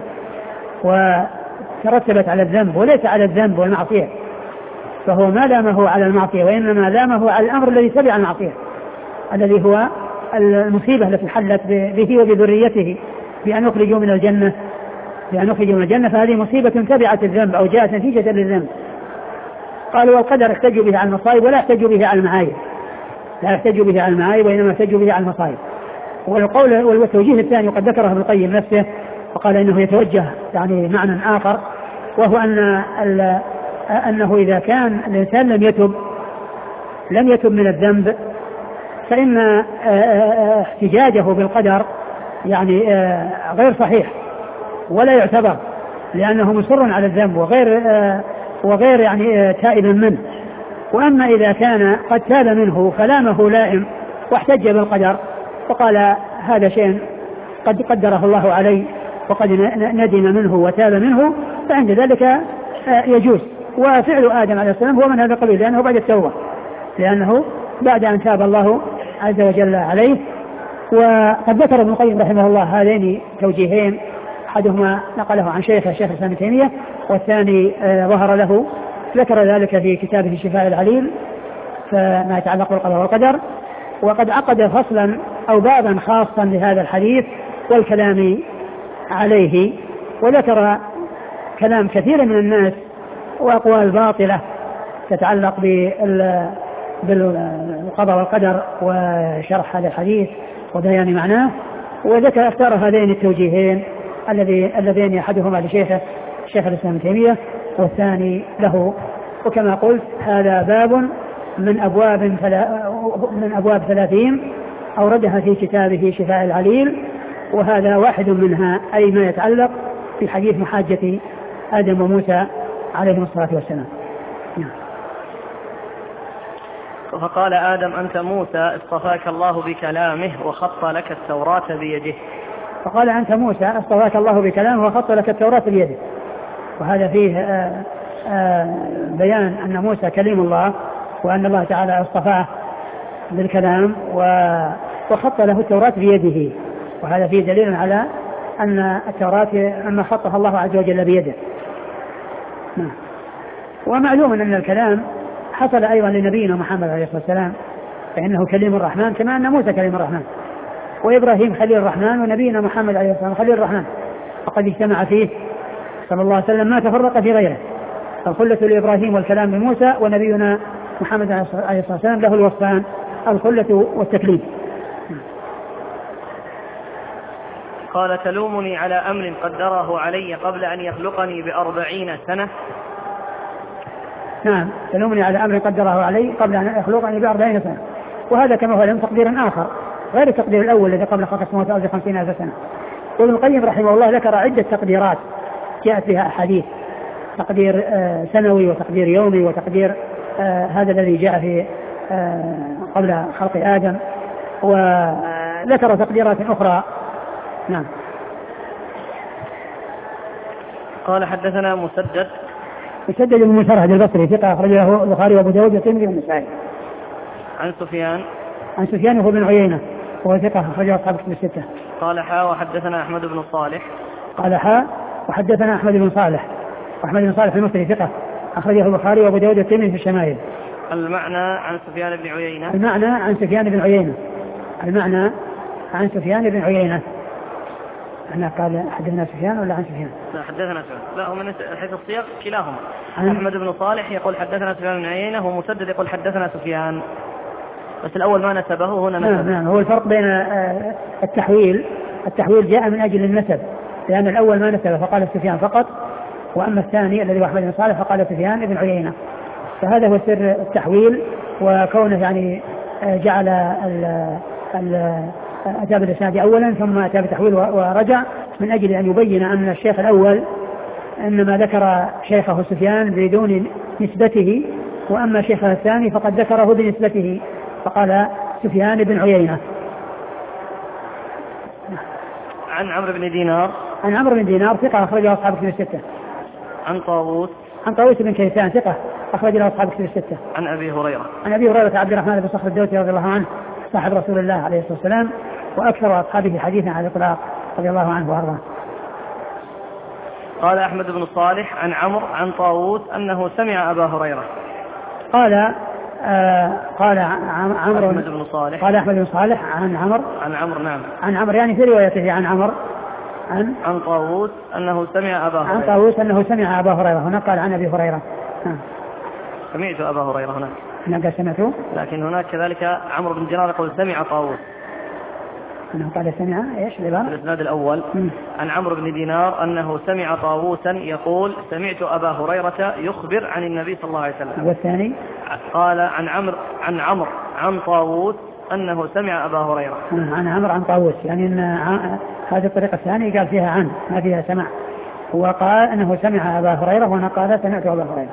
وترتبت على الذنب وليس على الذنب والمعصية، فهو ما لامه على المعصية وإنما لامه على الأمر الذي تبع المعصية الذي هو المصيبة التي حلت به وبذريته بأن يخرجوا من الجنة بأن يخرجوا من الجنة، فهذه مصيبة تبعت الذنب أو جاءت نتيجة للذنب. قالوا والقدر احتجوا به على المصائب ولا احتجوا به على المعايب، لا يحتجوا به على المعايب وإنما احتجوا به على المصائب. والقول والتوجيه الثاني وقد ذكره ابن القيم نفسه وقال إنه يتوجه يعني معنى آخر، وهو أن أنه إذا كان الإنسان لم يتب لم يتب من الذنب فإن احتجاجه بالقدر يعني غير صحيح ولا يعتبر، لأنه مصر على الذنب وغير وغير يعني تائب منه. وأما إذا كان قد تاب منه فلامه لائم واحتج بالقدر وقال هذا شيء قد قدره الله عليه وقد ندم منه وتاب منه، فعند ذلك يجوز. وفعل آدم عليه السلام هو من هذا القبيل لأنه بعد التوبة، لأنه بعد أن تاب الله عز وجل عليه. وقد ذكر ابن القيم رحمه الله هذين توجيهين، أحدهما نقله عن شيخه شيخ الإسلام ابن تيمية والثاني آه ظهر له، ذكر ذلك في كتابه شفاء العليل فما يتعلق بالقضاء والقدر. وقد عقد فصلا أو بابا خاصا لهذا الحديث والكلام عليه، وذكر كلام كثير من الناس وأقوال باطلة تتعلق بالقضاء والقدر وشرح هذا الحديث وبيان معناه. وذكر اختار هذين التوجيهين اللذين أحدهما لشيخه شيخ الإسلام ابن تيمية والثاني له. وكما قلت هذا باب من أبواب من أبواب ثلاثين أوردها في كتابه شفاء العليل، وهذا واحد منها أي ما يتعلق في حديث محاجة آدم وموسى عليهم الصلاة والسلام. فقال آدم أنت موسى اصطفاك الله بكلامه وخط لك التوراة بيده. فقال أنت موسى اصطفاك الله بكلامه وخط لك التوراة بيده. وهذا فيه آآ آآ بيان أن موسى كليم الله وأن الله تعالى اصطفاه بالكلام وخط له التوراة بيده، وهذا فيه دليل على أن التوراة أن خطها الله عز وجل بيده. ومعلوم أن الكلام حصل أيضا لنبينا محمد عليه الصلاة والسلام، فإنه كليم الرحمن كما أن موسى كليم الرحمن، وإبراهيم خليل الرحمن، ونبينا محمد عليه الصلاة والسلام خليل الرحمن، وقد اجتمع فيه صلى الله عليه وسلم ما تفرق في غيره. الخلة لإبراهيم والكلام لموسى، ونبينا محمد عليه الصلاة والسلام له الوصفان الخلة والتكليم. قال تلومني على أمر قدره علي قبل أن يخلقني بأربعين سنة. نعم، تلومني على أمر قدره علي قبل أن يخلقني بأربعين سنة، وهذا كما هو لهم تقدير آخر غير التقدير الأول الذي قبل خلق السماوات والأرض خمسين ألف سنة. وابن القيم رحمه الله ذكر عدة تقديرات جاءت بها أحاديث، تقدير آه سنوي وتقدير يومي وتقدير آه هذا الذي جاء في آه قبل خلق آدم، وذكر تقديرات أخرى. نعم. قال حدثنا مسدد مسدد بن مسرهد البصري ثقة أخرجه البخاري وأبو داود والترمذي والنسائي. عن سفيان عن سفيان وهو بن عيينة وهو ثقة أخرجه أصحاب الكتب الستة. قال حا وحدثنا أحمد بن صالح قال حا وحدثنا أحمد بن صالح وأحمد بن صالح المصري ثقة أخرجه البخاري وأبو داود والترمذي في الشمائل. المعنى عن سفيان بن عيينة المعنى عن سفيان بن عيينة المعنى عن سفيان بن عيينة أنا قال حدثنا سفيان ولا عن سفيان؟ لا حدثنا سفيان، لا هو من حيث الصيغ كلاهما. أحمد بن صالح يقول حدثنا سفيان بن عيينة ومسدد يقول حدثنا سفيان، بس الأول ما نسبه هنا نسب. نعم نعم، هو الفرق بين التحويل التحويل جاء من أجل النسب، لأن الأول ما نسب فقال سفيان فقط، وأما الثاني الذي هو أحمد بن صالح فقال سفيان بن عيينة. فهذا هو سر التحويل، وكونه يعني جعل ال ال أتى بالإسناد أولا ثم أتى بالتحويل ورجع من أجل أن يبين أن الشيخ الأول إنما ذكر شيخه سفيان بدون نسبته، وأما شيخه الثاني فقد ذكره بنسبته، فقال سفيان بن عيينة. عن عمرو بن دينار عن عمرو بن دينار ثقة أخرجه أصحاب الكتب الستة. عن طاووس عن طاووس بن كيسان ثقة أخرجه أصحاب الكتب الستة. عن أبي هريرة عن أبي هريرة عبد الرحمن بن صخر الدوسي رضي الله عنه صاحب رسول الله عليه الصلاة والسلام وأكثر أصحابه حديثا على الإطلاق رضي الله عنه وأرضاه. قال أحمد بن صالح عن عمرو عن طاووس أنه سمع أبا هريرة. قال آه قال عمرو أحمد بن صالح قال أحمد بن صالح عن عمرو عن عمرو نعم عن عمرو يعني في روايته عن عمرو عن عن طاووس أنه سمع أبا هريرة عن طاووس أنه سمع أبا هريرة. هنا قال عن أبي هريرة. ها. سمعت أبا هريرة هناك هناك سمعته، لكن هناك كذلك عمرو بن دينار يقول سمع طاووس. أنه قال سمع إيش العبارة؟ الإسناد الأول م. عن عمرو بن دينار أنه سمع طاووسا يقول سمعت أبا هريرة يخبر عن النبي صلى الله عليه وسلم. والثاني قال عن عمرو عن عمرو عن طاووس أنه سمع أبا هريرة. عن عمرو عن طاووس، يعني أن هذه الطريقة الثانية قال فيها عن ما فيها سمع، هو قال أنه سمع أبا هريرة وأنا قال سمعت أبا هريرة.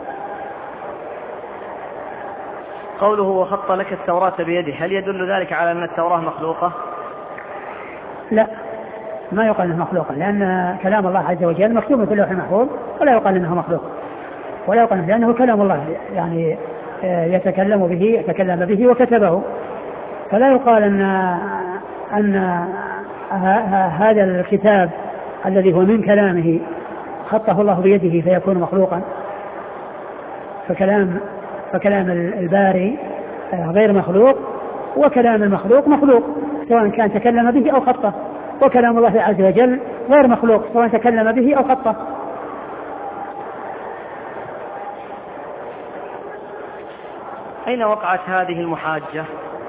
قوله وخط لك التوراة بيده هل يدل ذلك على أن التوراة مخلوقة؟ لا، ما يقال انه مخلوقا، لان كلام الله عز وجل مكتوب في اللوح المحفوظ ولا يقال انه مخلوق، ولا يقال لانه كلام الله يعني يتكلم به يتكلم به وكتبه، فلا يقال ان ان هذا الكتاب الذي هو من كلامه خطه الله بيده فيكون مخلوقا. فكلام فكلام الباري غير مخلوق، وكلام المخلوق مخلوق سواء كان تكلم به أو خطه، وكلام الله عز وجل غير مخلوق سواء تكلم به أو خطه. أين وقعت هذه المحاجة؟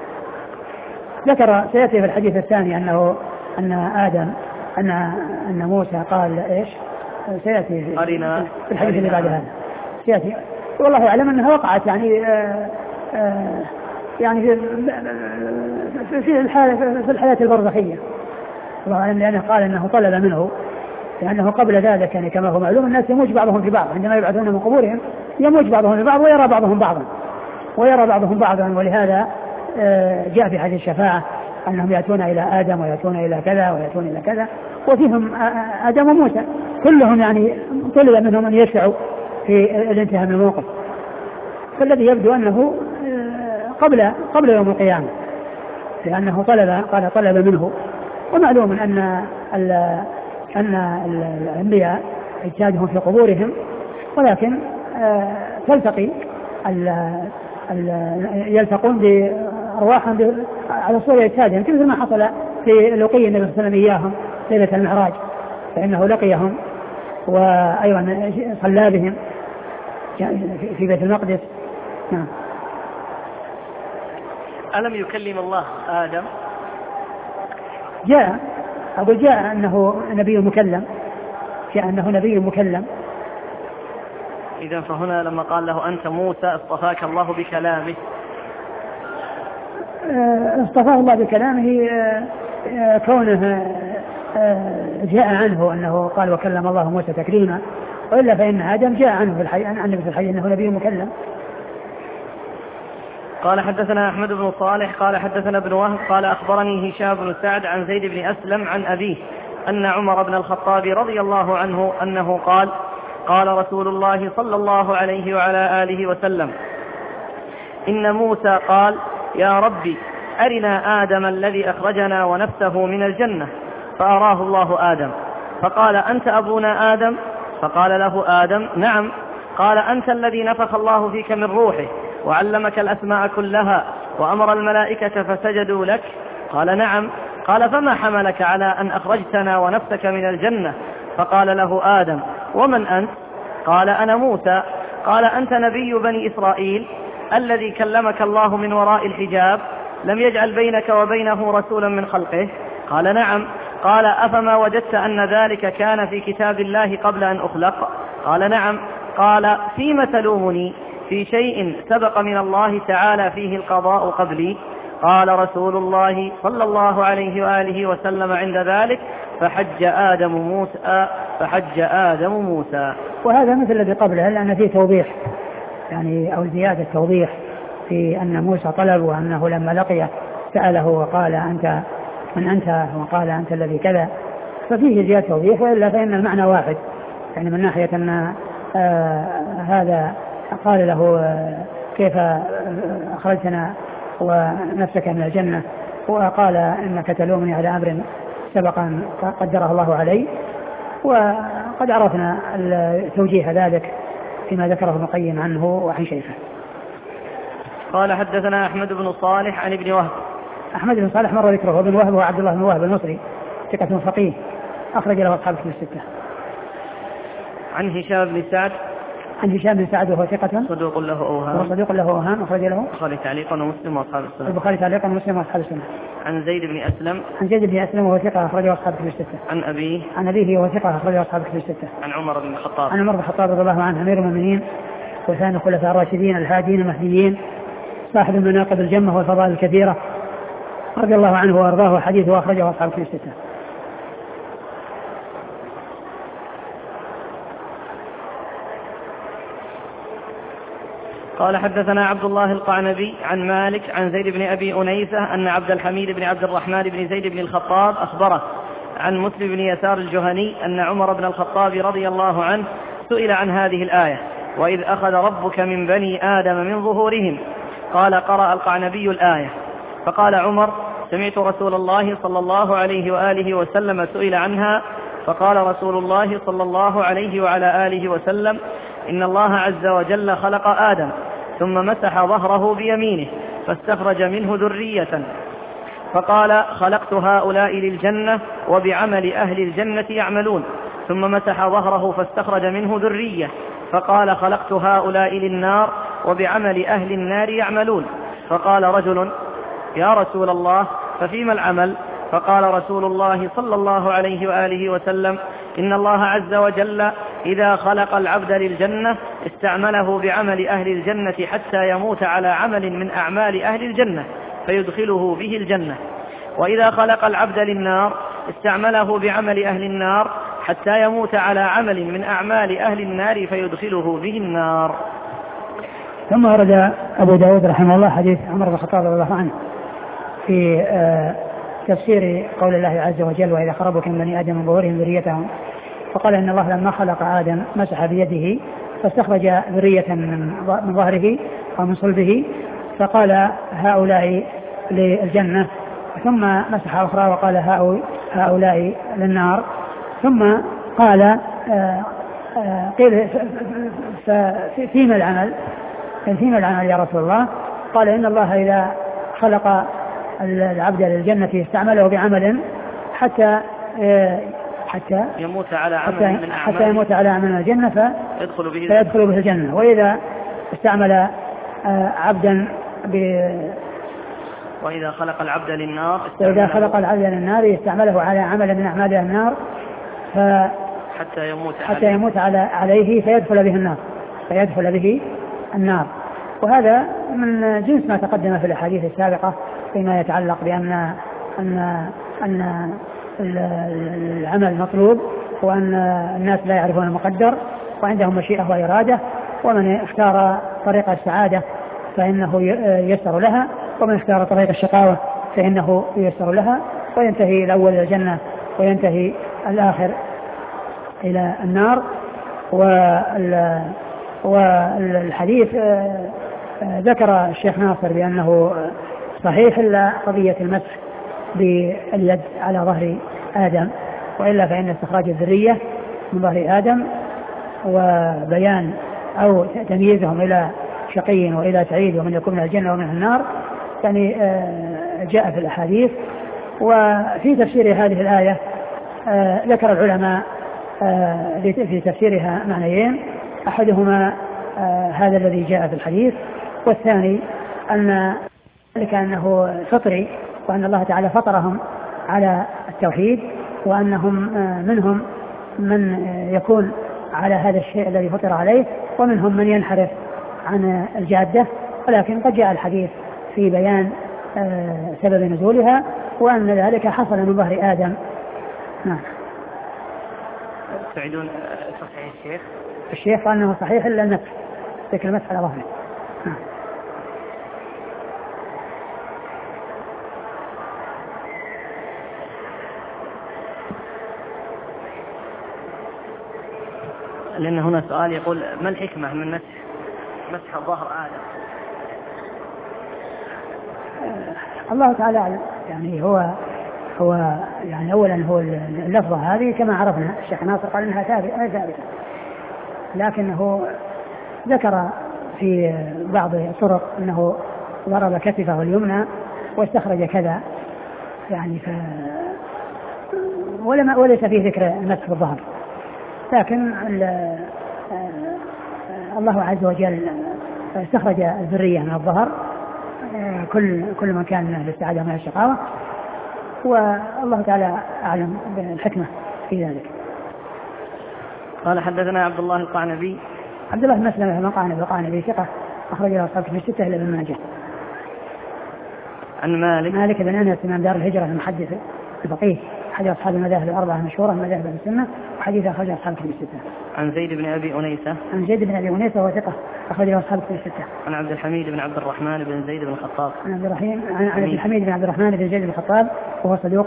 ذكر سيأتي في الحديث الثاني أنه أن آدم أن أن موسى قال إيش؟ سيأتي في الحديث اللي بعد هذا سيأتي، والله أعلم أنها وقعت يعني آآ آآ يعني في في الحياة في الحياة البرزخية، لأنه قال أنه طلب منه، لأنه قبل ذلك يعني كما هو معلوم الناس يموج بعضهم في بعض، عندما يبعثون من قبورهم يموج بعضهم في بعض ويرى بعضهم بعضا ويرى بعضهم بعضا ولهذا جاء في حديث الشفاعة أنهم يأتون إلى آدم ويأتون إلى كذا ويأتون إلى كذا، وفيهم آدم وموسى كلهم يعني طلب منهم أن يسعوا في الانتهاء من الموقف، فالذي يبدو أنه قبل قبل يوم القيامة، لأنه طلب قال طلب منه، ومعلوم أن أن الأنبياء اجتهادهم في قبورهم، ولكن تلتقي يلتقون بأرواحهم على صورة اجتهادهم مثل ما حصل في لقي النبي صلى الله عليه وسلم إياهم ليلة المعراج، فإنه لقيهم وأيضا صلى بهم في بيت المقدس. نعم. ألم يكلم الله آدم؟ جاء أقول جاء أنه نبي مكلم، جاء أنه نبي مكلم. إذن فهنا لما قال له أنت موسى اصطفاك الله بكلامه، اصطفاه الله بكلامه كونه جاء عنه أنه قال وكلم الله موسى تكليما، وإلا فإن آدم جاء عنه في الحي عن النبي في الحي أنه نبي مكلم. قال حدثنا أحمد بن صالح قال حدثنا ابن وهب قال أخبرني هشام بن سعد عن زيد بن أسلم عن أبيه أن عمر بن الخطاب رضي الله عنه أنه قال قال رسول الله صلى الله عليه وعلى آله وسلم إن موسى قال يا ربي أرنا آدم الذي أخرجنا ونفسه من الجنة، فأراه الله آدم فقال أنت أبونا آدم؟ فقال له آدم نعم. قال أنت الذي نفخ الله فيك من روحه وعلمك الأسماء كلها وأمر الملائكة فسجدوا لك؟ قال نعم. قال فما حملك على أن أخرجتنا ونفسك من الجنة؟ فقال له آدم ومن أنت؟ قال أنا موسى. قال أنت نبي بني إسرائيل الذي كلمك الله من وراء الحجاب لم يجعل بينك وبينه رسولا من خلقه؟ قال نعم. قال أفما وجدت أن ذلك كان في كتاب الله قبل أن أخلق؟ قال نعم. قال فيم تلومني في شيء سبق من الله تعالى فيه القضاء قبلي؟ قال رسول الله صلى الله عليه وآله وسلم عند ذلك: فحج آدم موسى فحج آدم موسى. وهذا مثل الذي قبله، لأن فيه توضيح يعني أو زيادة توضيح في أن موسى طلب، وأنه لما لقيه سأله وقال أنت من أنت، وقال أنت الذي كذا، ففيه زيادة توضيح. وإلا فإن المعنى واحد، يعني من ناحية أن آه هذا قال له آه كيف أخرجتنا ونفسك من الجنة، وقال إنك تلومني على أمر سبقا قدره الله علي، وقد عرفنا توجيه ذلك فيما ذكره ابن القيم عنه وعن شيخه. قال حدثنا أحمد بن صالح عن ابن وهب. أحمد بن صالح مر ذكره، وابن وهب هو عبد الله بن وهب المصري ثقة فقيه أخرج له أصحاب الكتب الستة. عن هشام بن سعد. عن هشام بن سعد وهو ثقة صدوق له أوهام. صدوق له أوهام أخرج له البخاري تعليقا ومسلم وأصحاب السنة. البخاري تعليقا ومسلم وأصحاب السنة. عن زيد بن أسلم. عن زيد بن أسلم وهو ثقة أخرجه أصحاب الكتب الستة. عن أبيه. عن أبيه وهو ثقة أخرجه أصحاب الكتب الستة. عن عمر بن الخطاب. عن عمر بن الخطاب رضي الله عنه أمير المؤمنين وثاني الخلفاء الراشدين الهادين المهديين صاحب المناقب الجمة والفضائل الكثيرة رضي الله عنه وأرضاه، وحديثه أخرجه أصحاب الكتب الستة. قال حدثنا عبد الله القعنبي عن مالك عن زيد بن أبي أنيسة أن عبد الحميد بن عبد الرحمن بن زيد بن الخطاب أخبره عن مسلم بن يسار الجهني أن عمر بن الخطاب رضي الله عنه سئل عن هذه الآية: وإذ أخذ ربك من بني آدم من ظهورهم. قال: قرأ القعنبي الآية. فقال عمر: سمعت رسول الله صلى الله عليه وآله وسلم سئل عنها، فقال رسول الله صلى الله عليه وعلى آله وسلم: إن الله عز وجل خلق آدم ثم مسح ظهره بيمينه فاستخرج منه ذرية، فقال: خلقت هؤلاء للجنة وبعمل أهل الجنة يعملون، ثم مسح ظهره فاستخرج منه ذرية، فقال: خلقت هؤلاء للنار وبعمل أهل النار يعملون. فقال رجل: يا رسول الله ففيما العمل؟ فقال رسول الله صلى الله عليه وآله وسلم: إن الله عز وجل إذا خلق العبد للجنة استعمله بعمل أهل الجنة حتى يموت على عمل من أعمال أهل الجنة فيدخله به الجنة، وإذا خلق العبد للنار استعمله بعمل أهل النار حتى يموت على عمل من أعمال أهل النار فيدخله به النار. ثم ورد أبو داود رحمه الله حديث عمر بن الخطاب رضي الله عنه في تفسير قول الله عز وجل: وإذا أخذ ربك من بني آدم من ظهورهم ذريتهم، فقال إن الله لما خلق آدم مسح بيده فاستخرج ذرية من ظهره ومن صلبه، فقال: هؤلاء للجنة، ثم مسح أخرى وقال: هؤلاء للنار، ثم قال قيل فيما العمل؟ فيما العمل يا رسول الله؟ قال: إن الله إذا خلق العبد للجنة استعمله بعمل حتى حتى يموت على عمل حتى, من حتى يموت على عمل الجنة فيدخل به, فيدخل به الجنة. وإذا استعمل عبدا ب وإذا خلق العبد للنار وإذا خلق العبد للنار استعمله على عمل من أعمال النار ف حتى يموت حتى عليه. يموت على عليه فيدخل به النار فيدخل به النار. وهذا من جنس ما تقدم في الأحاديث السابقة فيما يتعلق بأن أن أن العمل مطلوب، وأن الناس لا يعرفون المقدر وعندهم مشيئة وإرادة، ومن اختار طريق السعادة فإنه ييسر لها، ومن اختار طريق الشقاوة فإنه ييسر لها، وينتهي الأول إلى الجنة وينتهي الآخر إلى النار. والحديث ذكر الشيخ ناصر بأنه صحيح إلا قضية المسح باليد على ظهر آدم، وإلا فإن استخراج الذرية من ظهر آدم وبيان أو تمييزهم إلى شقي وإلى سعيد ومن يكون من الجنة ومن النار يعني جاء في الأحاديث. وفي تفسير هذه الآية ذكر العلماء في تفسيرها معنيين: أحدهما هذا الذي جاء في الحديث، والثاني أن ذلك أنه فطري، وأن الله تعالى فطرهم على التوحيد، وأنهم منهم من يكون على هذا الشيء الذي فطر عليه، ومنهم من ينحرف عن الجادة. ولكن قد جاء الحديث في بيان سبب نزولها، وأن ذلك حصل من ظهر آدم. نعم. تعيدون صحيح الشيخ؟ الشيخ قال أنه صحيح إلا المسح، ذكر المسح على ظهره. نعم. لأن هنا سؤال يقول ما الحكمة من مسح مسح ظهر آدم؟ الله تعالى أعلم. يعني هو هو يعني أولا هو اللفظة هذه كما عرفنا الشيخ ناصر قال إنها ثابتة، لكنه ذكر في بعض الطرق أنه ضرب كتفه اليمنى واستخرج كذا، يعني ف ولما وليس فيه ذكر المسح بالظهر، لكن الله عز وجل استخرج الذرية من الظهر، كل كل من كان للسعادة من الشقاوة، والله تعالى أعلم بالحكمة في ذلك. قال حدثنا عبد الله القعنبي. عبد الله بن مسلمة القعنبي القعنبي ثقة أخرج له أصحاب في الستة إلا ابن ماجه. عن مالك مالك بن أنس إمام دار الهجرة المحدث الفقيه، أحد أصحاب المذاهب الأربعة المشهورة من مذاهب السنة، وحديث أخرج أصحاب في الستة. عن زيد بن أبي أنيسة. عن زيد بن أبي أنيسة وهو ثقة أخرج له أصحاب في الستة. عن عبد الحميد بن عبد الرحمن بن زيد بن الخطاب. عن عبد الرحيم عن عبد الحميد بن عبد الرحمن بن زيد بن الخطاب وهو صدوق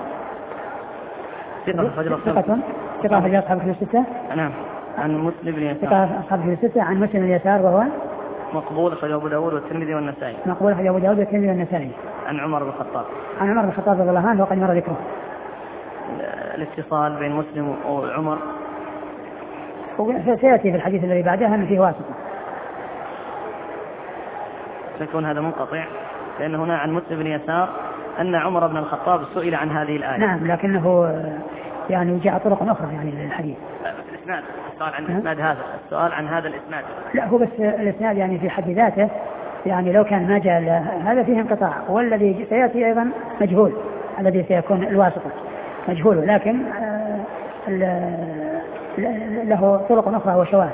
ثقة ثقة ثقة أخرج أصحاب في الستة. نعم. عن مسلم بن يسار. ثقة أصحاب في الستة. عن مسلم بن يسار وهو مقبول أخرج أبو داود والترمذي والنسائي. مقبول أخرج أبو داود والترمذي والنسائي. عن عمر بن الخطاب. عن عمر بن الخطاب رضي الله عنه وقد مر ذكره. الاتصال بين مسلم وعمر سيأتي في الحديث الذي بعدها أن فيه واسطة. سيكون هذا منقطع، لأن هنا عن مسلم بن يسار أن عمر بن الخطاب سئل عن هذه الآية. نعم، لكنه يعني جاء طرق أخرى يعني للحديث. الإسناد، السؤال عن الإسناد هذا، السؤال عن هذا الإسناد. لا، هو بس الإسناد يعني في حد ذاته، يعني لو كان ما جاء هذا فيه انقطاع، والذي سيأتي أيضا مجهول، الذي سيكون الواسطة مجهول، لكن له طرق أخرى وشواهد.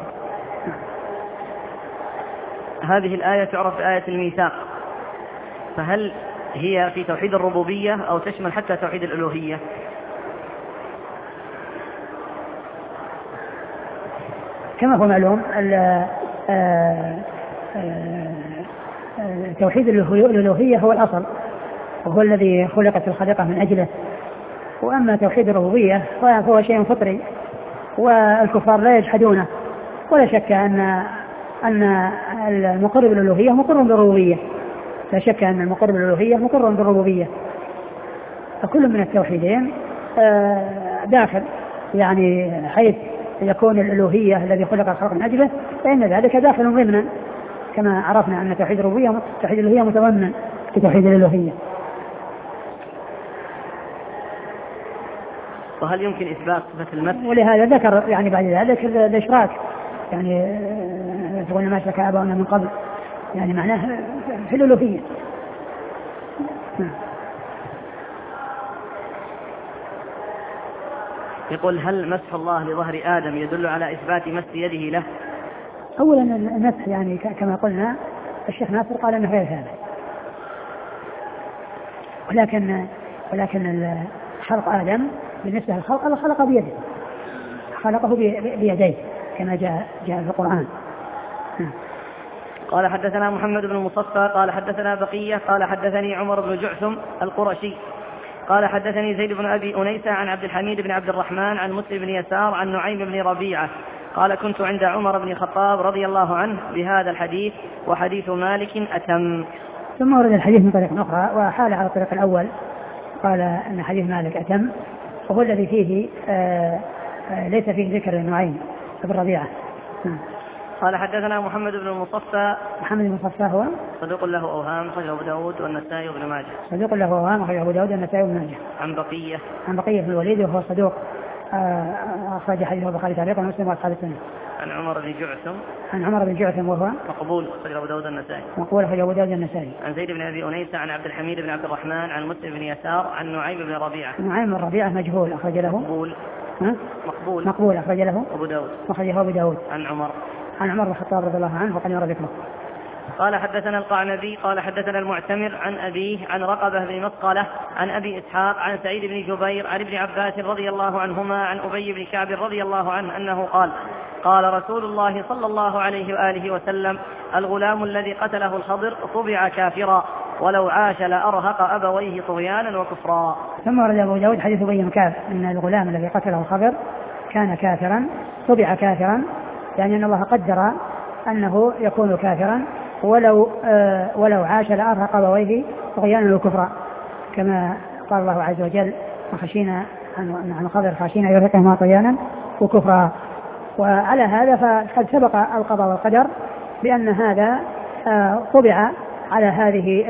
هذه الآية تعرف بآية الميثاق، فهل هي في توحيد الربوبية أو تشمل حتى توحيد الألوهية؟ كما هو معلوم توحيد الألوهية هو الأصل، وهو الذي خلقت الخليقة من أجله، وأما توحيد الربوبية فهو شيء فطري، والكفار لا يجحدونه، ولا شك أن أن المقر بالألوهية مقر بالربوبية، لا شك أن المقر بالألوهية مقر بالربوبية، فكل من التوحيدين داخل، يعني حيث يكون الألوهية الذي خلق الخلق من أجله فإن ذلك داخل ضمنا، كما عرفنا أن توحيد الربوبية توحيد الألوهية متضمن لتوحيد الألوهية. وهل يمكن إثبات صفة المسح؟ ولهذا ذكر يعني بعد ذلك الإشراك، يعني تقول ما أشرك آباؤنا من قبل، يعني معناه في الألوهية. يقول هل مسح الله لظهر آدم يدل على إثبات مس يده له؟ أولا المسح يعني كما قلنا الشيخ ناصر قال أنه غير ثابت، ولكن ولكن خلق آدم بالنسبة للخلق الله خلقه بيده، خلقه بيديه كما جاء جاء في القرآن. قال حدثنا محمد بن المصفى قال حدثنا بقية قال حدثني عمر بن جعثم القرشي قال حدثني زيد بن أبي أنيسة عن عبد الحميد بن عبد الرحمن عن مسلم بن يسار عن نعيم بن ربيعة قال كنت عند عمر بن الخطاب رضي الله عنه بهذا الحديث وحديث مالك أتم. ثم ورد الحديث من طريق أخرى وحال على الطريق الأول، قال أن حديث مالك أتم، وهو الذي فيه آآ آآ ليس فيه ذكر نعيم بن ربيعة. قال حدثنا محمد بن المصفى. محمد بن المصفى هو صدوق له أوهام أخرجه أبو داود والنسائي وابن ماجه. صدوق له أوهام أخرجه أبو داود والنسائي وابن ماجه. عن بقية. عن بقية بن الوليد وهو صدوق أخرج حديثه البخاري تعليقا ومسلم وأصحاب السنة. عن عمر بن جعثم. عن عمر بن جعثم وهو مقبول أخرجه أبو داود والنسائي. مقبول أخرجه أبو داود والنسائي. عن زيد بن أبي أنيسة عن عبد الحميد بن عبد الرحمن عن مسلم بن يسار عن نعيم بن ربيعة. نعيم بن ربيعة مجهول أخرج له. مقبول. ها؟ مقبول. مقبول أخرج له أبو داود. أخرجه أبو داود. عن عمر. عن عمر بن الخطاب رضي الله عنه وقد مر ذكره. قال حدثنا القعنبي قال حدثنا المعتمر عن أبيه عن رقبة بن مسقلة عن أبي إسحاق عن سعيد بن جبير عن ابن عباس رضي الله عنهما عن أبي بن كعب رضي الله عنه أنه قال قال رسول الله صلى الله عليه وآله وسلم الغلام الذي قتله الخضر طبع كافرا ولو عاش لأرهق أبويه طغيانا وكفرا. ثم ورد أبو داود حديث أبي بن كعب أن الغلام الذي قتله الخضر كان كافرا طبع كافرا، يعني أن الله قدر أنه يكون كافرا ولو آه ولو عاش لأرهق أبويه طغيانا وكفرا، كما قال الله عز وجل وخشينا عن الخضر خشينا يرهقهما طغيانا وكفرا. وعلى هذا فقد سبق القضاء والقدر بأن هذا آه طبع على هذه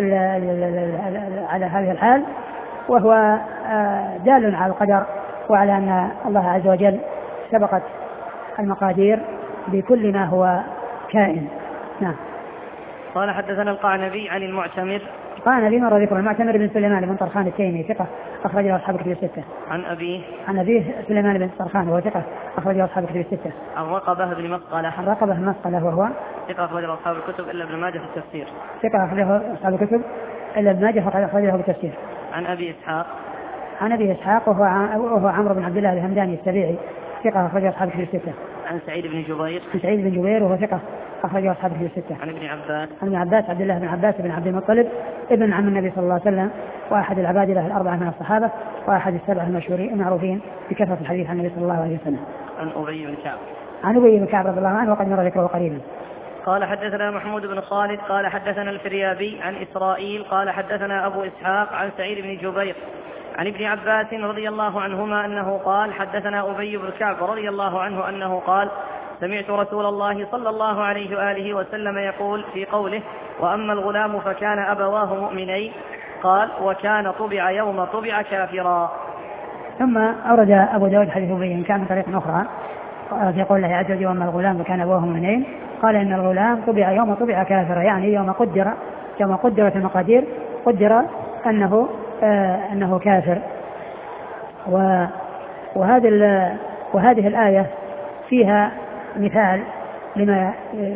على هذه الحال، وهو آه دال على القدر وعلى أن الله عز وجل سبقت المقادير بكل ما هو كائن. نعم. قال حدثنا القعنبي عن المعتمر. القعنبي مر ذكر المعتمر بن سليمان بن طرخان التيمي ثقة أخرج له أصحاب الكتب الستة. عن أبيه عن أبيه سليمان بن طرخان وهو ثقة أخرج له أصحاب الكتب الستة. عن رقبة بن مسقلة. عن رقبة بن مسقلة وهو ثقة أخرج له أصحاب الكتب إلا ابن ماجه في التفسير. ثقة أخرج له أصحاب الكتب إلا ابن ماجه أخرج له بالتفسير. عن أبي إسحاق. عن أبي إسحاق وهو وهو عمرو بن عبد الله الهمداني السبيعي ثقة أخرج له أصحاب الكتب الستة. عن سعيد بن جبير. عن سعيد بن جبير وهو ثقة أخرج له أصحاب الكتب الستة. عن ابن عباس. عن ابن عباس عبد الله بن عباس بن عبد المطلب ابن عم النبي صلى الله عليه وسلم وأحد العباد له الأربعة من الصحابة وأحد السبع المشهورين المعروفين بكثرة الحديث عن النبي صلى الله عليه وسلم. عن أبي بن كعب. عن أبي بن كعب رضي الله عنه وقد مر ذكره قريبا. قال حدثنا محمود بن خالد قال حدثنا الفريابي عن إسرائيل قال حدثنا أبو إسحاق عن سعيد بن جبير عن ابن عباس رضي الله عنهما أنه قال حدثنا أبي بن كعب رضي الله عنه أنه قال سمعت رسول الله صلى الله عليه وآله وسلم يقول في قوله وأما الغلام فكان أبواه مؤمنين قال وكان طبع يوم طبع كافرا. ثم أورد أبو داود حديث أبي كان من طريق أخرى في قول الله عز وجل وأما الغلام فكان أبواه مؤمنين قال إن الغلام طبع يوم طبع كافرا، يعني يوم قدر يوم قدرت المقادير قدر أنه آه أنه كافر. وهذه وهذه الآية فيها مثال لما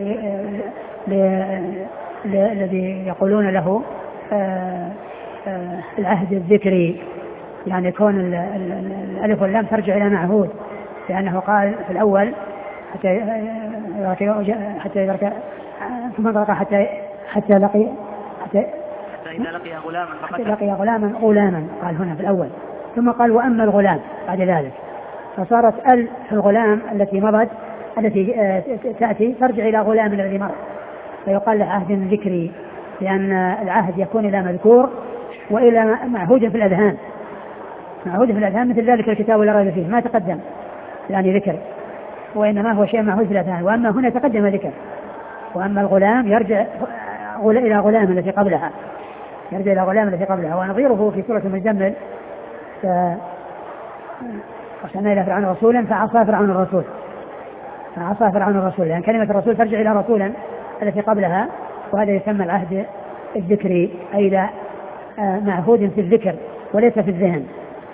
الذي يقولون له آه آه العهد الذكري، يعني كون الألف واللام ترجع إلى معهود، لأنه قال في الأول حتى حتى يدرك ثم انطلق حتى حتى لقي حتى إذا لقي غلاما حتى لقي غلاما غلاما قال هنا في الأول، ثم قال وأما الغلام بعد ذلك، فصارت ال في الغلام التي مضت التي تأتي ترجع إلى غلام الذي مر، فيقال له عهد ذكري، لأن العهد يكون إلى مذكور وإلى معهود في الأذهان، معهود في الأذهان مثل ذلك الكتاب لا ريب فيه ما تقدم يعني ذكر، وإنما هو شيء معهود في الأذهان، وأما هنا تقدم ذكر. وأما الغلام يرجع إلى غلام التي قبلها، يرجع إلى غلام التي قبلها. ونظيره في سورة المزمل أرسلنا إلى فرعون رسولا فعصى فرعون الرسول، فعصى فرعون الرسول، لأن يعني كلمة الرسول ترجع إلى رسولا التي قبلها، وهذا يسمى العهد الذكري، أي لا معهود في الذكر وليس في الذهن.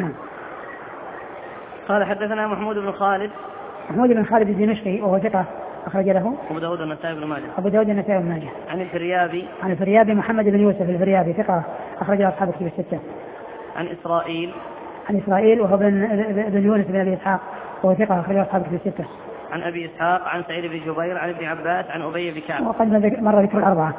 قال حدثنا محمود بن خالد. محمود بن خالد الدمشقي وهو ثقة أخرج له أبو داود والنسائي بن ماجه. أبو داود والنسائي بن ماجه. عن الفريابي. عن الفريابي محمد بن يوسف الفريابي ثقة أخرج له أصحاب الكتب الستة. عن إسرائيل. عن إسرائيل وهو بن بن يونس بن أبي إسحاق وهو ثقة أخرج له أصحاب الكتب الستة. عن أبي إسحاق عن سعيد بن جبير عن ابن عباس عن أبي بن كعب. وقد مر ذكر الأربعة.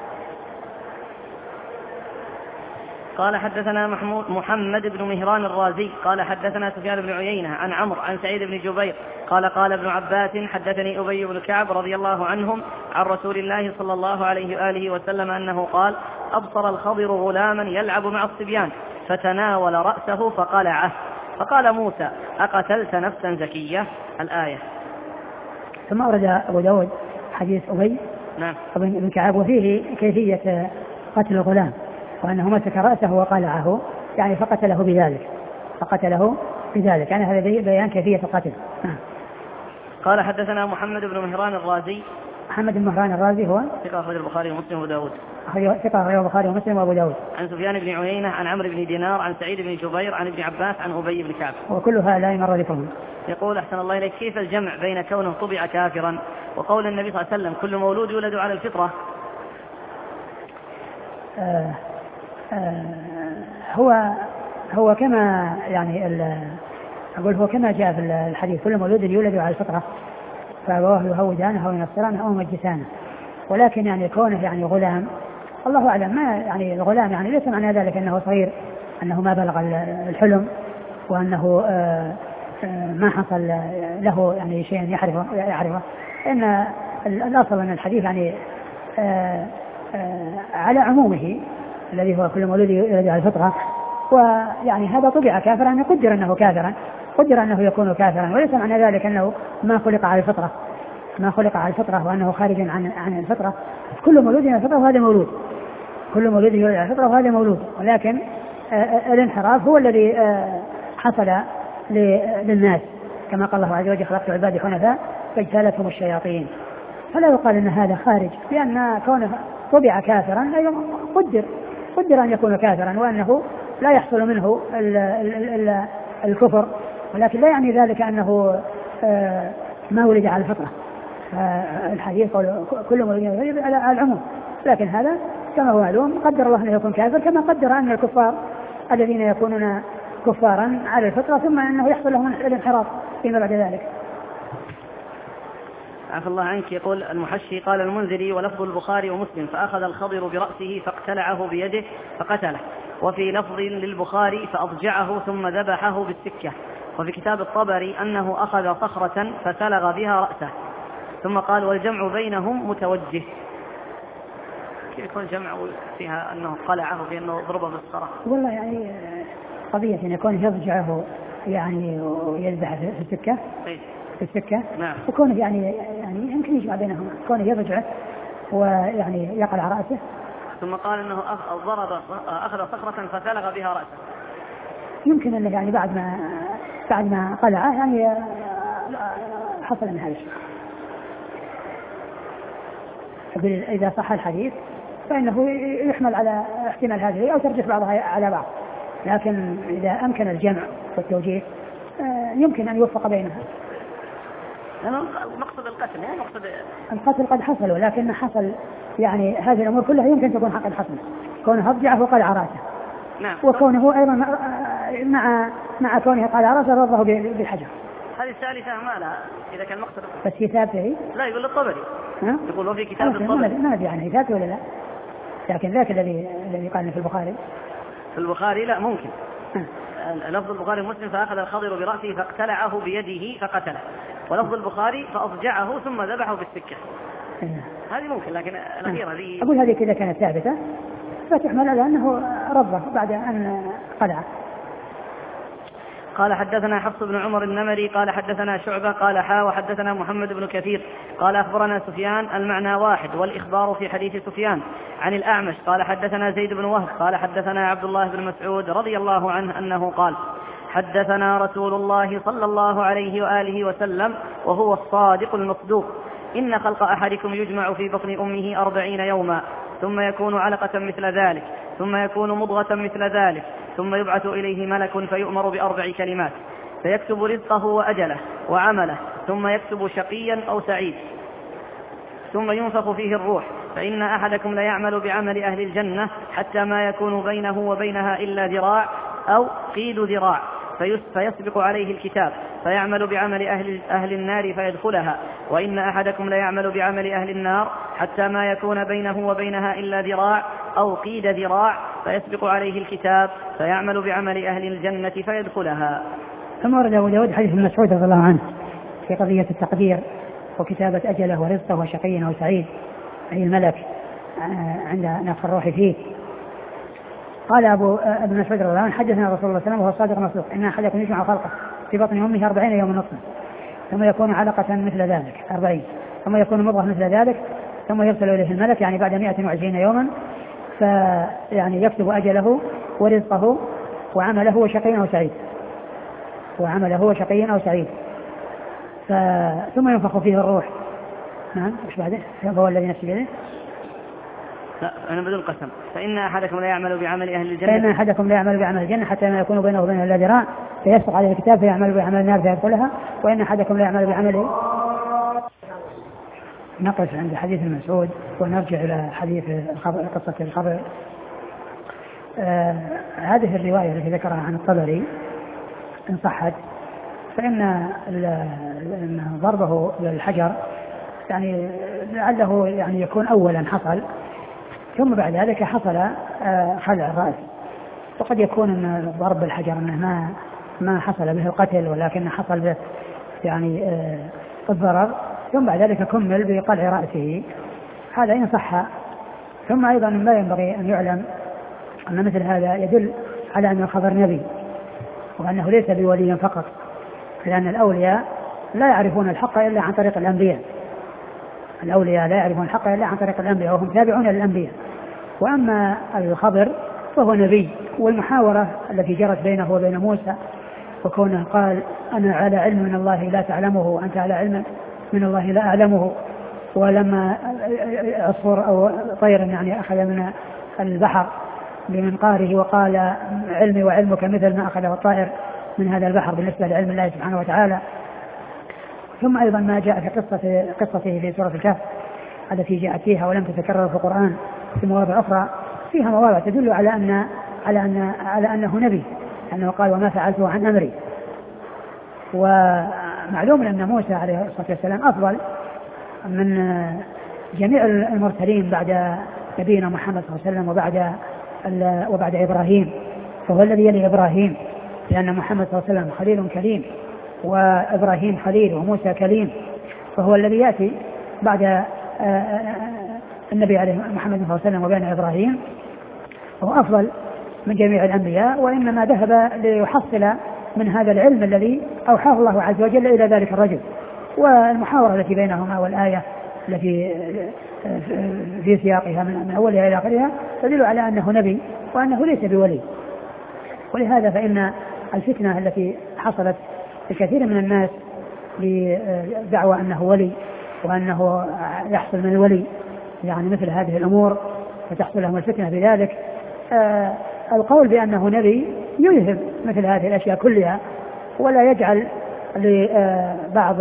قال حدثنا محمود محمد بن مهران الرازي قال حدثنا سفيان بن عيينة عن عمرو عن سعيد بن جبير قال قال ابن عباس حدثني أبي بن كعب رضي الله عنهم عن رسول الله صلى الله عليه وآله وسلم أنه قال أبصر الخضر غلاما يلعب مع الصبيان فتناول رأسه فقلعه فقال موسى أقتلت نفسا زكية الآية. ثم أورد أبو داود حديث أبي نعم بن كعب وفيه كيفية قتل الغلام، وأنه مسك رأسه وقلعه يعني فقتله بذلك فقتله بذلك يعني هذا بيان كيفية القتل. قال حدثنا محمد بن مهران الرازي. محمد بن مهران الرازي هو ثقة أخرج البخاري ومسلم وأبو داود. ثقة أخرج البخاري ومسلم وأبو داود. عن سفيان بن عيينة عن عمرو بن دينار عن سعيد بن جبير عن ابن عباس عن أبي بن كعب. وكلها لا يمر ذكرهم. يقول أحسن الله إليك كيف الجمع بين كونه طبع كافرا وقول النبي صلى الله عليه وسلم كل مولود يولد على الفطرة؟ آه آه هو هو كما يعني أقول هو كما جاء في الحديث كل مولود يولد على الفطرة فأبواه يهودانه أو ينصرانه أو يمجسانه، ولكن يعني كونه يعني غلام الله أعلم، ما يعني الغلام يعني ليس معنى ذلك أنه صغير، أنه ما بلغ الحلم، وأنه آآ آآ ما حصل له يعني شيء يعرفه يعرفه إن الأصل أن الحديث يعني آآ آآ على عمومه الذي هو كل مولود يولد على الفطرة، ويعني هذا طبع كافرا يقدر أنه كافرا، قدر أنه يكون كافرا، وليس معنى ذلك أنه ما خلق على الفطرة ما خلق على الفطرة وأنه خارج عن عن الفطرة. كل مولود على الفطرة وهذا مولود، كل مولود على الفطرة وهذا مولود، ولكن الانحراف هو الذي حصل للناس كما قال الله عز وجل خلقت عبادي حنفاء فاجتالتهم الشياطين، فلا يقال أن هذا خارج، لأن كونه طبع كافرا أيضا قدر قدر أن يكون كافرا، وأنه لا يحصل منه ال ال ال الكفر، ولكن لا يعني ذلك أنه ما ولد على الفطرة. الحديث كل مولود على العموم، لكن هذا كما هو معلوم قدر الله أنه يكون كافر، كما قدر أن الكفار الذين يكونون كفارا على الفطرة ثم أنه يحصل لهم الانحراف فيما بعد ذلك. عفى الله عنك. يقول المحشي قال المنذري ولفظ البخاري ومسلم فأخذ الخضر برأسه فاقتلعه بيده فقتله، وفي لفظ للبخاري فأضجعه ثم ذبحه بالسكة، وفي كتاب الطبري أنه أخذ صخرة فسلغ بها رأسه، ثم قال والجمع بينهم متوجه. كيف يكون جمع فيها أنه قلعه بأنه ضربه بالصخرة؟ والله يعني قضية أن يكون يضجعه يعني ويذبح في السكة في السكة نعم. وكونه يعني يعني يمكن يجمع بينهم، كونه يضجعه ويعني يقلع رأسه. ثم قال أنه ضرب أخذ صخرة فسلغ بها رأسه، يمكن أنه يعني بعد ما بعد ما قلعه يعني حصل من هذا الشيء. إذا صح الحديث فإنه يحمل على احتمال هذه أو ترجح بعضها على بعض، لكن إذا أمكن الجمع والتوجيه يمكن أن يوفق بينها. مقصد القتل مو مقصد القتل قد حصل، ولكن حصل يعني هذه الأمور كلها يمكن تكون حق الحصل، كونه أضجعه وقلع رأسه. نعم. وكونه أيضا مع مع كونه قلع رأسه رضه بالحجر. هذه الثالثة ما لها إذا كان مقصد بس هي ثابتة. لا يقول الطبري ها؟ يقول وفي كتاب الطبري ما أدري عنها ثابتة ولا لا، لكن ذاك الذي الذي قال في البخاري في البخاري لا ممكن. لفظ البخاري ومسلم فأخذ الخضر برأسه فاقتلعه بيده فقتله، ولفظ البخاري فأضجعه ثم ذبحه بالسكة. هذه ممكن، لكن الأخيرة هذه أقول هذه كذا كانت ثابتة فتحمل على أنه رضه بعد أن قلعه. قال حدثنا حفص بن عمر النمري قال حدثنا شعبة قال حا وحدثنا محمد بن كثير قال أخبرنا سفيان المعنى واحد والإخبار في حديث سفيان عن الأعمش قال حدثنا زيد بن وهب قال حدثنا عبد الله بن مسعود رضي الله عنه أنه قال حدثنا رسول الله صلى الله عليه وآله وسلم وهو الصادق المصدوق إن خلق أحدكم يجمع في بطن أمه أربعين يوما ثم يكون علقة مثل ذلك ثم يكون مضغة مثل ذلك ثم يبعث إليه ملك فيؤمر بأربع كلمات فيكتب رزقه وأجله وعمله ثم يكتب شقيا أو سعيد ثم ينفخ فيه الروح فإن أحدكم ليعمل بعمل أهل الجنة حتى ما يكون بينه وبينها إلا ذراع أو قيد ذراع فيسبق عليه الكتاب فيعمل بعمل أهل, أهل النار فيدخلها وإن أحدكم ليعمل بعمل أهل النار حتى ما يكون بينه وبينها إلا ذراع أو قيد ذراع فيسبق عليه الكتاب فيعمل بعمل أهل الجنة فيدخلها. ثم ورد أبو داود حديث ابن مسعود رضي الله عنه في قضية التقدير وكتابة أجله ورزقه وشقي أو سعيد أي الملك عند نفخ الروح فيه. قال أبو ابن مسعود رضي الله عنه حدثنا رسول الله صلى الله عليه وسلم وهو الصادق المصدوق إن أحدكم يجمع خلقه في بطن أمه أربعين يوم نطفة ثم يكون علقة مثل ذلك أربعين ثم يكون مضغة مثل ذلك ثم يرسل إليه الملك يعني بعد مائة وعشرين يوما فيعني يكتب أجله ورزقه وعمله وشقي أو سعيد وعمله وشقي أو سعيد ثم ينفخ فيه الروح. نعم إيش بعده؟ هو الذي نفسه بيده. لا أنا بدون قسم. فإن أحدكم لا يعمل بعمل أهل الجنة فإن أحدكم لا يعمل بعمل الجنة حتى ما يكون بينه وبينها إلا ذراع فيسبق عليه الكتاب فيعمل بعمل النار فيدخلها وإن أحدكم لا يعمل بعمل. نقف عند حديث المسعود ونرجع إلى حديث قصة الخبر آه هذه الرواية التي ذكرها عن الطبري إن صحت فإن ضربه للحجر يعني لعله يعني يكون أولا حصل ثم بعد ذلك حصل آه خلع الرأس، وقد يكون أن ضرب الحجر أنه ما ما حصل به القتل ولكن حصل به يعني آه الضرر، ثم بعد ذلك كمل بقلع رأسه، هذا إن صح. ثم أيضا لا ينبغي أن يعلم أن مثل هذا يدل على أن الخبر نبي وأنه ليس بولي فقط، لأن الأولياء لا يعرفون الحق إلا عن طريق الأنبياء، الأولياء لا يعرفون الحق إلا عن طريق الأنبياء وهم تابعون للأنبياء. وأما الخبر فهو نبي، والمحاورة التي جرت بينه وبين موسى وكونه قال أنا على علم من الله لا تعلمه وأنت على علم من الله لا أعلمه، ولما عصفور أو طير يعني أخذ من البحر بمنقاره وقال علمي وعلمك مثل ما أخذه الطائر من هذا البحر بالنسبة لعلم الله سبحانه وتعالى. ثم أيضا ما جاء في قصة قصته في سورة الكهف التي جاءت فيها ولم تتكرر في القرآن في مواضع أخرى، فيها مواضع تدل على أن على أن على أنه نبي، أنه قال وما فعلته عن أمري. ومعلوم أن موسى عليه الصلاة والسلام أفضل من جميع المرسلين بعد نبينا محمد صلى الله عليه وسلم وبعد وبعد إبراهيم، فهو الذي يلي إبراهيم، لأن محمد صلى الله عليه وسلم خليل كريم وإبراهيم خليل وموسى كليم، فهو الذي يأتي بعد النبي عليه محمد صلى الله عليه وسلم وبين إبراهيم، وهو أفضل من جميع الأنبياء، وإنما ذهب ليحصل من هذا العلم الذي أوحاه الله عز وجل إلى ذلك الرجل. والمحاورة التي بينهما والآية التي في سياقها من أولها إلى آخرها تدل على أنه نبي وأنه ليس بولي. ولهذا فإن الفتنة التي حصلت لكثير من الناس بدعوى أنه ولي وأنه يحصل من الولي يعني مثل هذه الأمور وتحصل لهم الفتنة بذلك، آه القول بأنه نبي يذهب مثل هذه الأشياء كلها، ولا يجعل لبعض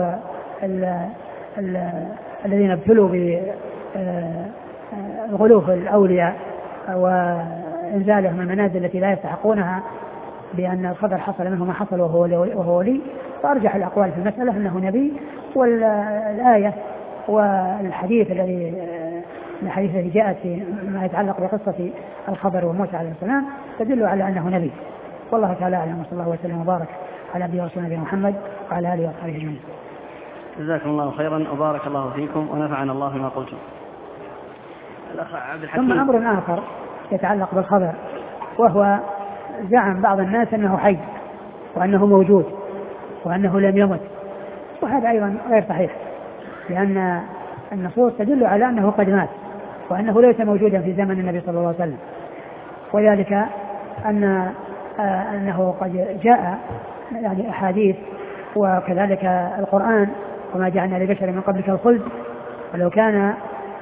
الذين ابتلوا بالغلو في الأولياء وإنزالهم المنازل التي لا يستحقونها بأن الخبر حصل منه ما حصل وهو ولي، فأرجح الأقوال في المسألة أنه نبي. والآية والحديث الذي الحديث الذي جاءت في ما يتعلق بقصة الخبر وموسى عليه السلام تدل على أنه نبي. والله تعالى أعلم، وصلى الله وسلم وبارك على نبينا ورسولنا محمد وعلى آله وصحبه أجمعين. جزاكم الله خيرا وبارك الله فيكم ونفعنا الله بما قلتم. الأخ عبد الحكيم. ثم أمر آخر يتعلق بالخبر، وهو زعم بعض الناس أنه حي وأنه موجود وأنه لم يمت، وهذا أيضا غير صحيح، لأن النصوص تدل على أنه قد مات وأنه ليس موجودا في زمن النبي صلى الله عليه وسلم، وذلك أن أنه قد جاء يعني أحاديث وكذلك القرآن وما جعلنا لبشر من قبلك الخلد، ولو كان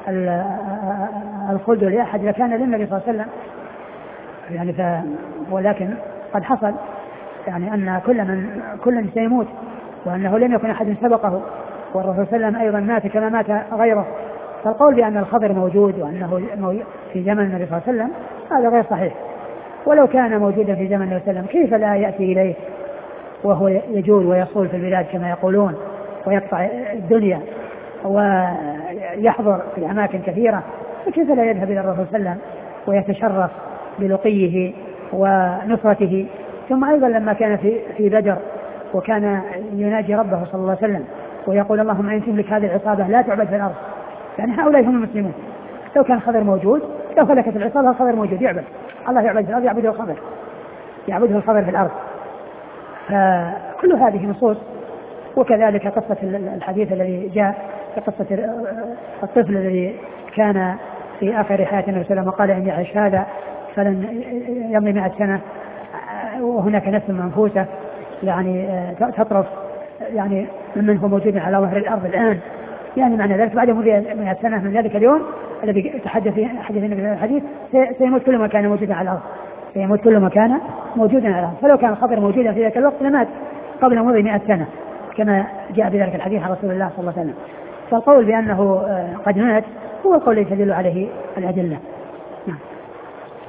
الخلد لأحد لكان للنبي صلى الله عليه وسلم يعني ف... ولكن قد حصل يعني أن كل من كل سيموت وأنه لم يكن أحد سبقه، والرسول صلى الله عليه وسلم أيضا مات كما مات غيره، فالقول بأن الخبر موجود وأنه في زمن النبي صلى الله عليه وسلم هذا غير صحيح. ولو كان موجودا في زمن النبي صلى الله عليه وسلم كيف لا يأتي إليه وهو يجول ويصول في البلاد كما يقولون ويقطع الدنيا ويحضر في أماكن كثيرة، فكيف لا يذهب إلى الرسول صلى الله عليه وسلم ويتشرف بلقيه ونصرته. ثم أيضا لما كان في في بدر وكان يناجي ربه صلى الله عليه وسلم ويقول اللهم إن تملك هذه العصابة لا تعبد في الأرض، يعني هؤلاء هم المسلمون. لو كان الخضر موجود لو فلكت العصابة الخضر موجود يعبد الله، يعبد في الأرض يعبده الخضر يعبده الخضر في الأرض. فكل هذه نصوص. وكذلك قصة الحديث الذي جاء في قصة الطفل الذي كان في آخر حياة النبي صلى الله عليه وسلم وقال إن يعيش هذا فلن يمضي مئة سنة وهناك نفس منفوسة يعني تطرف يعني ممن هو موجود على ظهر الأرض الآن، يعني معنى ذلك بعد مئة سنة من ذلك اليوم الذي تحدث حديث النبي في الحديث سيموت كل ما كان موجودا على الأرض سيموت كل ما كان موجودا على الأرض. فلو كان الخبر موجودا في ذلك الوقت لمات قبل مضي مئة سنة كما جاء بذلك الحديث عن رسول الله صلى الله عليه وسلم. فالقول بأنه قد مات هو القول الذي تدل عليه الأدلة. نعم.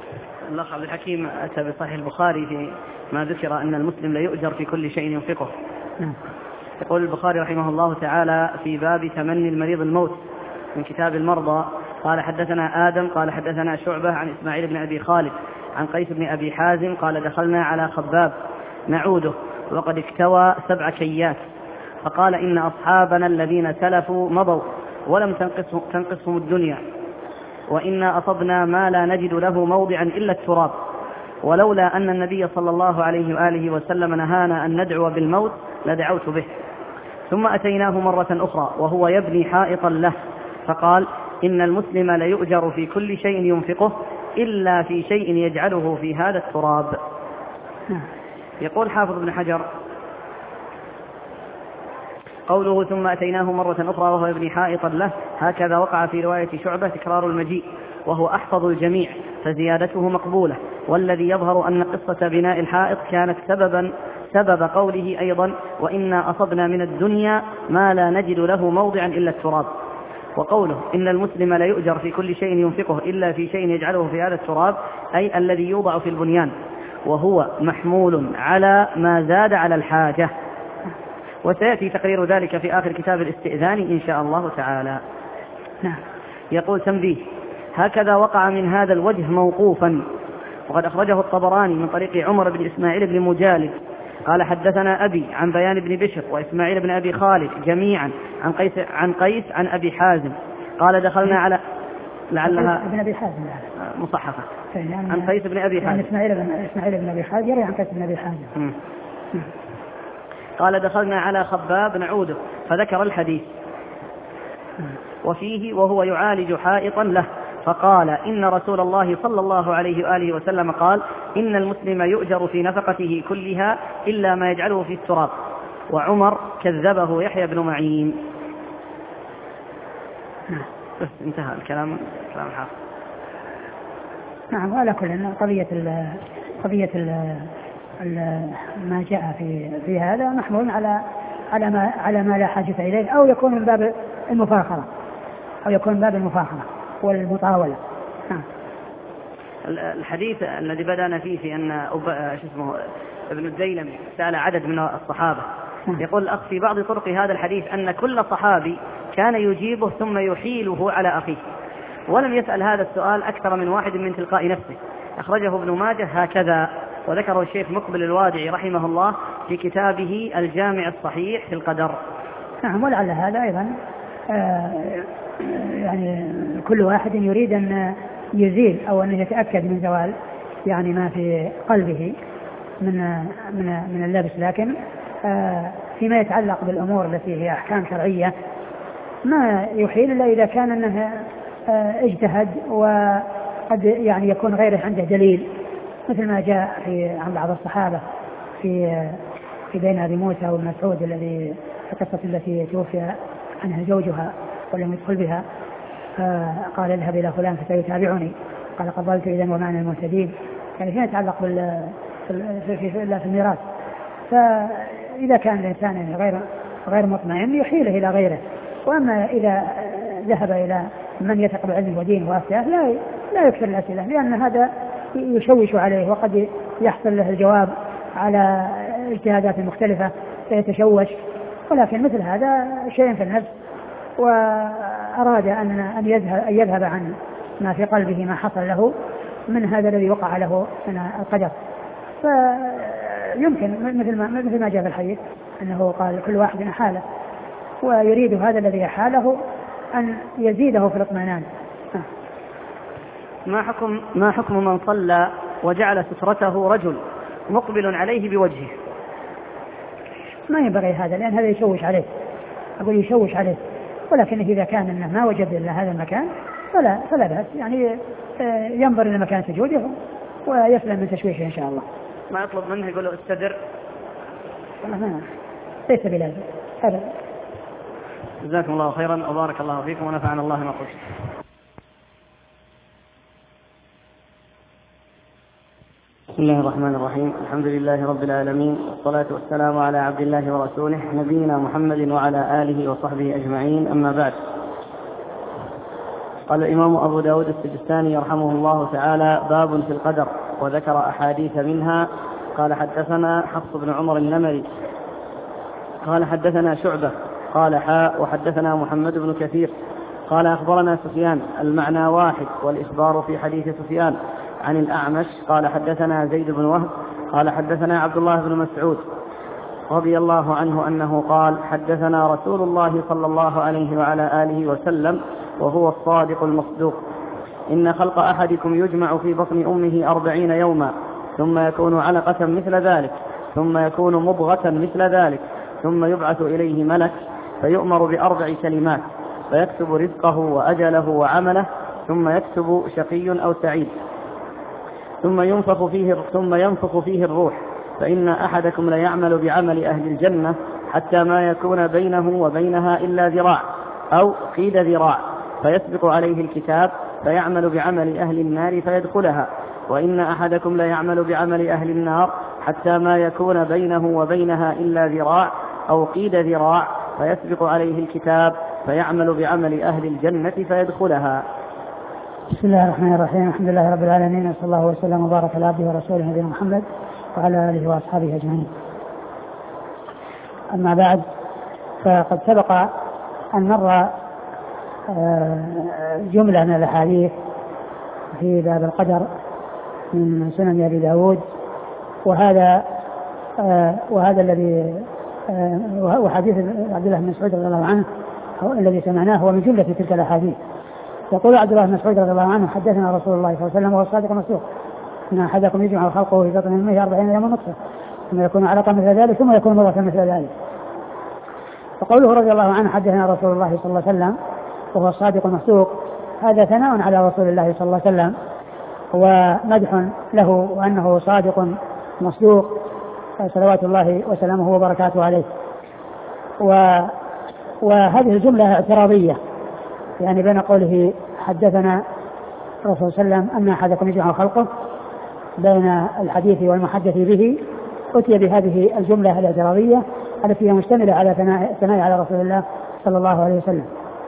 الأخ عبد الحكيم أتى بصحيح البخاري في ما ذكر أن المسلم لا يؤجر في كل شيء ينفقه. يقول البخاري رحمه الله تعالى في باب تمني المريض الموت من كتاب المرضى قال حدثنا آدم قال حدثنا شعبة عن إسماعيل بن أبي خالد عن قيس بن أبي حازم قال دخلنا على خباب نعوده وقد اكتوى سبع كيات فقال إن أصحابنا الذين سلفوا مضوا ولم تنقصهم, تنقصهم الدنيا وإنا أصبنا ما لا نجد له موضعا إلا التراب ولولا أن النبي صلى الله عليه وآله وسلم نهانا أن ندعو بالموت لدعوت به. ثم أتيناه مرة أخرى وهو يبني حائطا له فقال إن المسلم ليؤجر في كل شيء ينفقه إلا في شيء يجعله في هذا التراب. يقول حافظ ابن حجر قوله ثم أتيناه مرة أخرى وهو يبني حائطا له هكذا وقع في رواية شعبة تكرار المجيء وهو أحفظ الجميع فزيادته مقبولة والذي يظهر أن قصة بناء الحائط كانت سببا سبب قوله أيضا وإنا أصبنا من الدنيا ما لا نجد له موضعا إلا التراب. وقوله إن المسلم لا يؤجر في كل شيء ينفقه إلا في شيء يجعله في هذا التراب أي الذي يوضع في البنيان وهو محمول على ما زاد على الحاجة وسيأتي تقرير ذلك في آخر كتاب الاستئذان إن شاء الله تعالى. يقول تنبيه هكذا وقع من هذا الوجه موقوفا وقد أخرجه الطبراني من طريق عمر بن إسماعيل بن مجالد قال حدثنا أبي عن بيان بن بشر وإسماعيل بن أبي خالد جميعا عن قيس عن, قيس عن أبي حازم قال دخلنا على لعلها ابن أبي حازم مصحفة عن قيس بن أبي حازم إسماعيل بن إسماعيل بن أبي خالد يروي عن قيس بن أبي حازم قال دخلنا على خباب نعوده فذكر الحديث وفيه وهو يعالج حائطا له فقال إن رسول الله صلى الله عليه وآله وسلم قال إن المسلم يؤجر في نفقته كلها إلا ما يجعله في التراب وعمر كذبه يحيى بن معين. بس انتهى الكلام كلام حافظ. نعم وعلى كل قضية ال قضية ال ما جاء في في هذا محمول على على ما على ما لا حاجة إليه أو يكون من باب المفاخرة أو يكون من باب المفاخرة والمطاولة. نعم. الحديث الذي بدأنا فيه في أن شو اسمه ابن الديلمي سأل عدد من الصحابة يقول الأخ في بعض طرق هذا الحديث أن كل صحابي كان يجيبه ثم يحيله على أخيه ولم يسأل هذا السؤال أكثر من واحد من تلقاء نفسه. أخرجه ابن ماجه هكذا وذكره الشيخ مقبل الوادعي رحمه الله في كتابه الجامع الصحيح في القدر. نعم ولعل هذا أيضا آه يعني كل واحد يريد أن يزيل أو أن يتأكد من زوال يعني ما في قلبه من من من اللبس لكن آه فيما يتعلق بالأمور التي هي أحكام شرعية ما يحيل إلا إذا كان أنه آه اجتهد وقد يعني يكون غيره عنده دليل مثل ما جاء في عن بعض الصحابة في في بين أبي موسى والمسعود الذي القصة التي توفي عنها زوجها ولم يدخل بها قال اذهب إلى فلان فسيتابعني قال قبلت إذا ومعنى المهتدين يعني فيما يتعلق بال في في في الميراث. فإذا كان الإنسان غير غير مطمئن يحيله إلى غيره. وأما إذا ذهب إلى من يثق بعلم ودين واسع لا لا يكثر الأسئلة لأن هذا يشوش عليه وقد يحصل له الجواب على اجتهادات مختلفة فيتشوش. ولكن مثل هذا شيء في النفس وأراد أن أن يذهب أن يذهب عن ما في قلبه ما حصل له من هذا الذي وقع له من القدر. فيمكن مثل ما مثل ما جاء في الحديث أنه قال كل واحد حاله ويريد هذا الذي حاله أن يزيده في الاطمئنان. ما حكم ما حكم من صلى وجعل سترته رجل مقبل عليه بوجهه؟ ما ينبغي هذا لأن هذا يشوش عليه أقول يشوش عليه. ولكن إذا كان أنه ما وجد إلا هذا المكان فلا فلا بأس يعني ينظر إلى مكان سجوده ويسلم من تشويشه إن شاء الله. ما يطلب منه يقول له استدر ما ليس بلازم هذا. جزاكم الله خيرا وبارك الله فيكم ونفعنا الله ما قلت. بسم الله الرحمن الرحيم الحمد لله رب العالمين والصلاة والسلام على عبد الله ورسوله نبينا محمد وعلى آله وصحبه أجمعين أما بعد. قال الإمام أبو داود السجستاني رحمه الله تعالى باب في القدر. وذكر أحاديث منها. قال حدثنا حفص بن عمر النمري قال حدثنا شعبة قال حاء وحدثنا محمد بن كثير قال أخبرنا سفيان المعنى واحد والإخبار في حديث سفيان عن الأعمش قال حدثنا زيد بن وهب قال حدثنا عبد الله بن مسعود رضي الله عنه أنه قال حدثنا رسول الله صلى الله عليه وعلى آله وسلم وهو الصادق المصدوق إن خلق أحدكم يجمع في بطن أمه أربعين يوما ثم يكون علقة مثل ذلك ثم يكون مضغة مثل ذلك ثم يبعث إليه ملك فيؤمر بأربع كلمات فيكتب رزقه وأجله وعمله ثم يكتب شقي أو سعيد ثم ينفخ فيه ثم ينفخ فيه الروح فإن أحدكم ليعمل بعمل أهل الجنة حتى ما يكون بينه وبينها إلا ذراع أو قيد ذراع فيسبق عليه الكتاب فيعمل بعمل أهل النار فيدخلها وإن أحدكم ليعمل بعمل أهل النار حتى ما يكون بينه وبينها إلا ذراع أو قيد ذراع فيسبق عليه الكتاب فيعمل بعمل أهل الجنة فيدخلها. بسم الله الرحمن الرحيم. الحمد لله رب العالمين وصلى الله وسلم وبارك على عبده ورسوله نبينا محمد وعلى آله وأصحابه أجمعين. أما بعد، فقد سبق أن مر جملة من الأحاديث في باب القدر من سنن أبي داود، وهذا وهذا الذي وحديث عبد الله بن مسعود رضي الله عنه الذي سمعناه هو من جملة تلك الأحاديث. يقول عبد الله بن مسعود رضي الله عنه حدثنا رسول الله صلى الله عليه وسلم وهو الصادق المصدوق إن أحدكم يجمع خلقه في بطن أمه أربعين يوما نطفة ثم يكون علقة مثل ذلك ثم يكون مضغة مثل ذلك. فقوله رضي الله عنه حدثنا رسول الله صلى الله عليه وسلم وهو الصادق المصدوق هذا ثناء على رسول الله صلى الله عليه وسلم ومدح له وأنه صادق مصدوق صلوات الله وسلامه وبركاته عليه. و وهذه الجملة اعتراضية، يعني بين قوله حدثنا الرسول صلى الله عليه وسلم أن أحدكم يجمع خلقه بين الحديث والمحدث به، أتي بهذه الجملة الاعتراضية التي هي مشتملة على ثناء على رسول الله صلى الله عليه وسلم.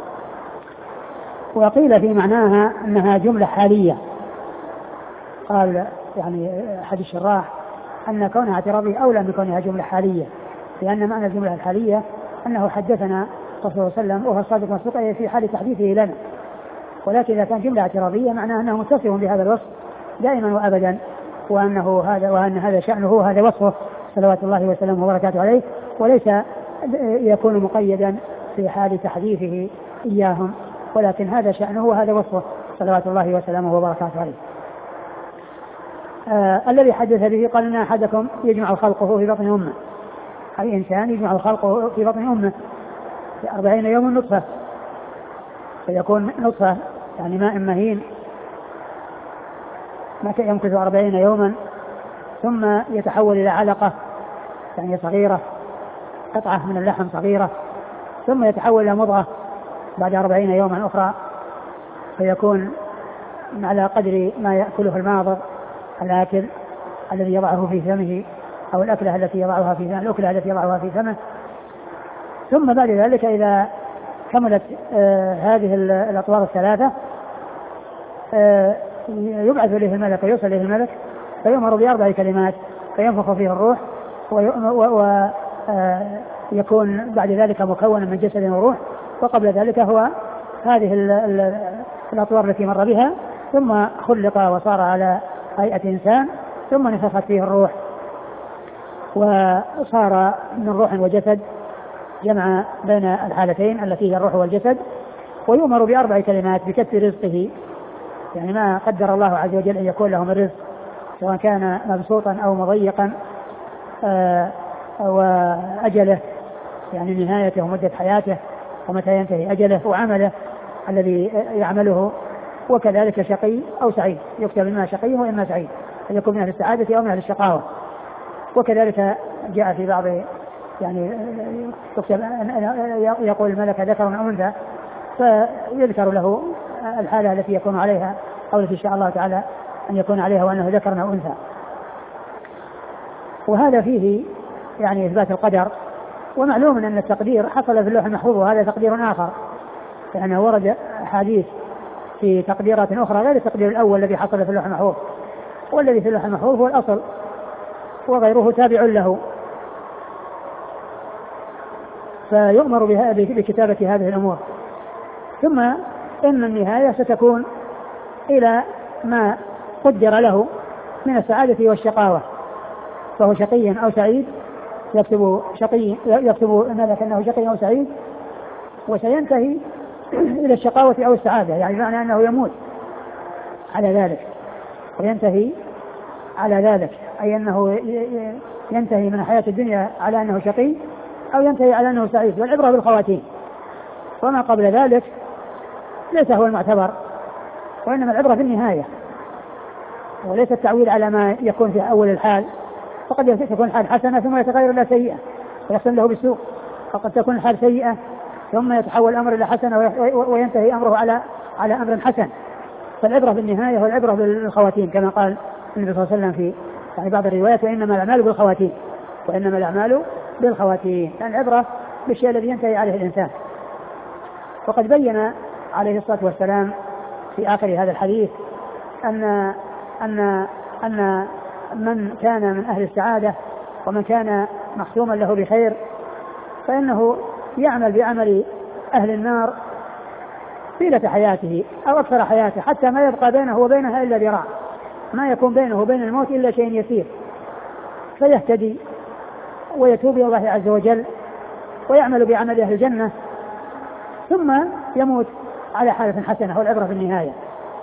وقيل في معناها أنها جملة حالية، قال يعني أحد الشراح أن كونها اعتراضية أولى من كونها جملة حالية، لأن معنى الجملة الحالية أنه حدثنا رسول الله صلى الله عليه وسلم وهو الصادق المصدوق في حال تحديثه لنا، ولكن إذا كان جملة اعتراضية معناها أنه متصف بهذا الوصف دائما وأبدا، وأنه هذا وأن هذا شأنه هذا وصفه صلوات الله وسلامه وبركاته عليه، وليس يكون مقيدا في حال تحديثه إياهم، ولكن هذا شأنه وهذا وصفه صلوات الله وسلامه وبركاته عليه. آه الذي حدث به قال إن أحدكم يجمع خلقه في بطن أمه، أي إنسان يجمع خلقه في بطن أمه في أربعين يوم نطفة، فيكون نطفة يعني ماء مهين ما يمكث أربعين يوما ثم يتحول إلى علقة يعني صغيرة قطعة من اللحم صغيرة ثم يتحول إلى مضغة بعد أربعين يوما أخرى فيكون على قدر ما يأكله الماضغ الآكل الذي يضعه في فمه أو الأكلة التي يضعها في فمه الأكلة التي يضعها في فمه. ثم بعد ذلك إذا كملت آه هذه الأطوار الثلاثة آه يبعث إليه الملك ويوصل إليه الملك فيؤمر بأربع كلمات فينفخ فيه الروح ويكون آه بعد ذلك مكونا من جسد وروح، وقبل ذلك هو هذه ال ال الأطوار التي مر بها ثم خلق وصار على هيئة إنسان ثم نفخت فيه الروح وصار من روح وجسد جمع بين الحالتين التي هي الروح والجسد، ويؤمر بأربع كلمات بكتب رزقه، يعني ما قدر الله عز وجل أن يكون له من رزق سواء كان مبسوطا أو مضيقا آه وأجله يعني نهايته ومدة حياته ومتى ينتهي أجله وعمله الذي يعمله، وكذلك شقي أو سعيد يكتب إما شقي وإما سعيد أن يكون من أهل السعادة أو من أهل الشقاوة. وكذلك جاء في بعض يعني يكتب يقول الملك ذكر أو أنثى فيذكر له الحالة التي يكون عليها أو التي شاء الله تعالى أن يكون عليها وأنه ذكر أو أنثى. وهذا فيه يعني إثبات القدر، ومعلوم أن التقدير حصل في اللوح المحفوظ وهذا تقدير آخر، لأنه يعني ورد حديث في تقديرات أخرى غير التقدير الأول الذي حصل في اللوح المحفوظ، والذي في اللوح المحفوظ هو الأصل وغيره تابع له، فيؤمر بكتابة هذه الأمور. ثم إن النهاية ستكون إلى ما قدر له من السعادة والشقاوة، فهو شقي أو سعيد، يكتب شقي يكتب أنه شقي أو سعيد، وسينتهي إلى الشقاوة أو السعادة، يعني معنى أنه يموت على ذلك وينتهي على ذلك، أي أنه ينتهي من حياة الدنيا على أنه شقي أو ينتهي على أنه سعيد. والعبرة بالخواتيم، وما قبل ذلك ليس هو المعتبر، وإنما العبرة في النهاية، وليس التعويل على ما يكون في أول الحال، فقد تكون الحال حسنة ثم يتغير إلى سيئة ويحصل له بالسوء، وقد تكون الحال سيئة ثم يتحول الأمر إلى حسنة وينتهي أمره على على أمر حسن. فالعبرة بالنهاية والعبرة بالخواتيم، كما قال النبي صلى الله عليه وسلم في يعني بعض الروايات: وإنما الأعمال بالخواتيم، وإنما الأعمال بالخواتيم، يعني العبرة بالشيء الذي ينتهي عليه الإنسان. وقد بين عليه الصلاة والسلام في آخر هذا الحديث أن أن أن من كان من أهل السعادة ومن كان محسوما له بخير فإنه يعمل بعمل أهل النار طيلة حياته أو أكثر حياته، حتى ما يبقى بينه وبينها إلا ذراع، ما يكون بينه وبين الموت إلا شيء يسير، فيهتدي ويتوب إلى الله عز وجل ويعمل بعمل أهل الجنة، ثم يموت على حالة حسنة، والعبرة في النهاية.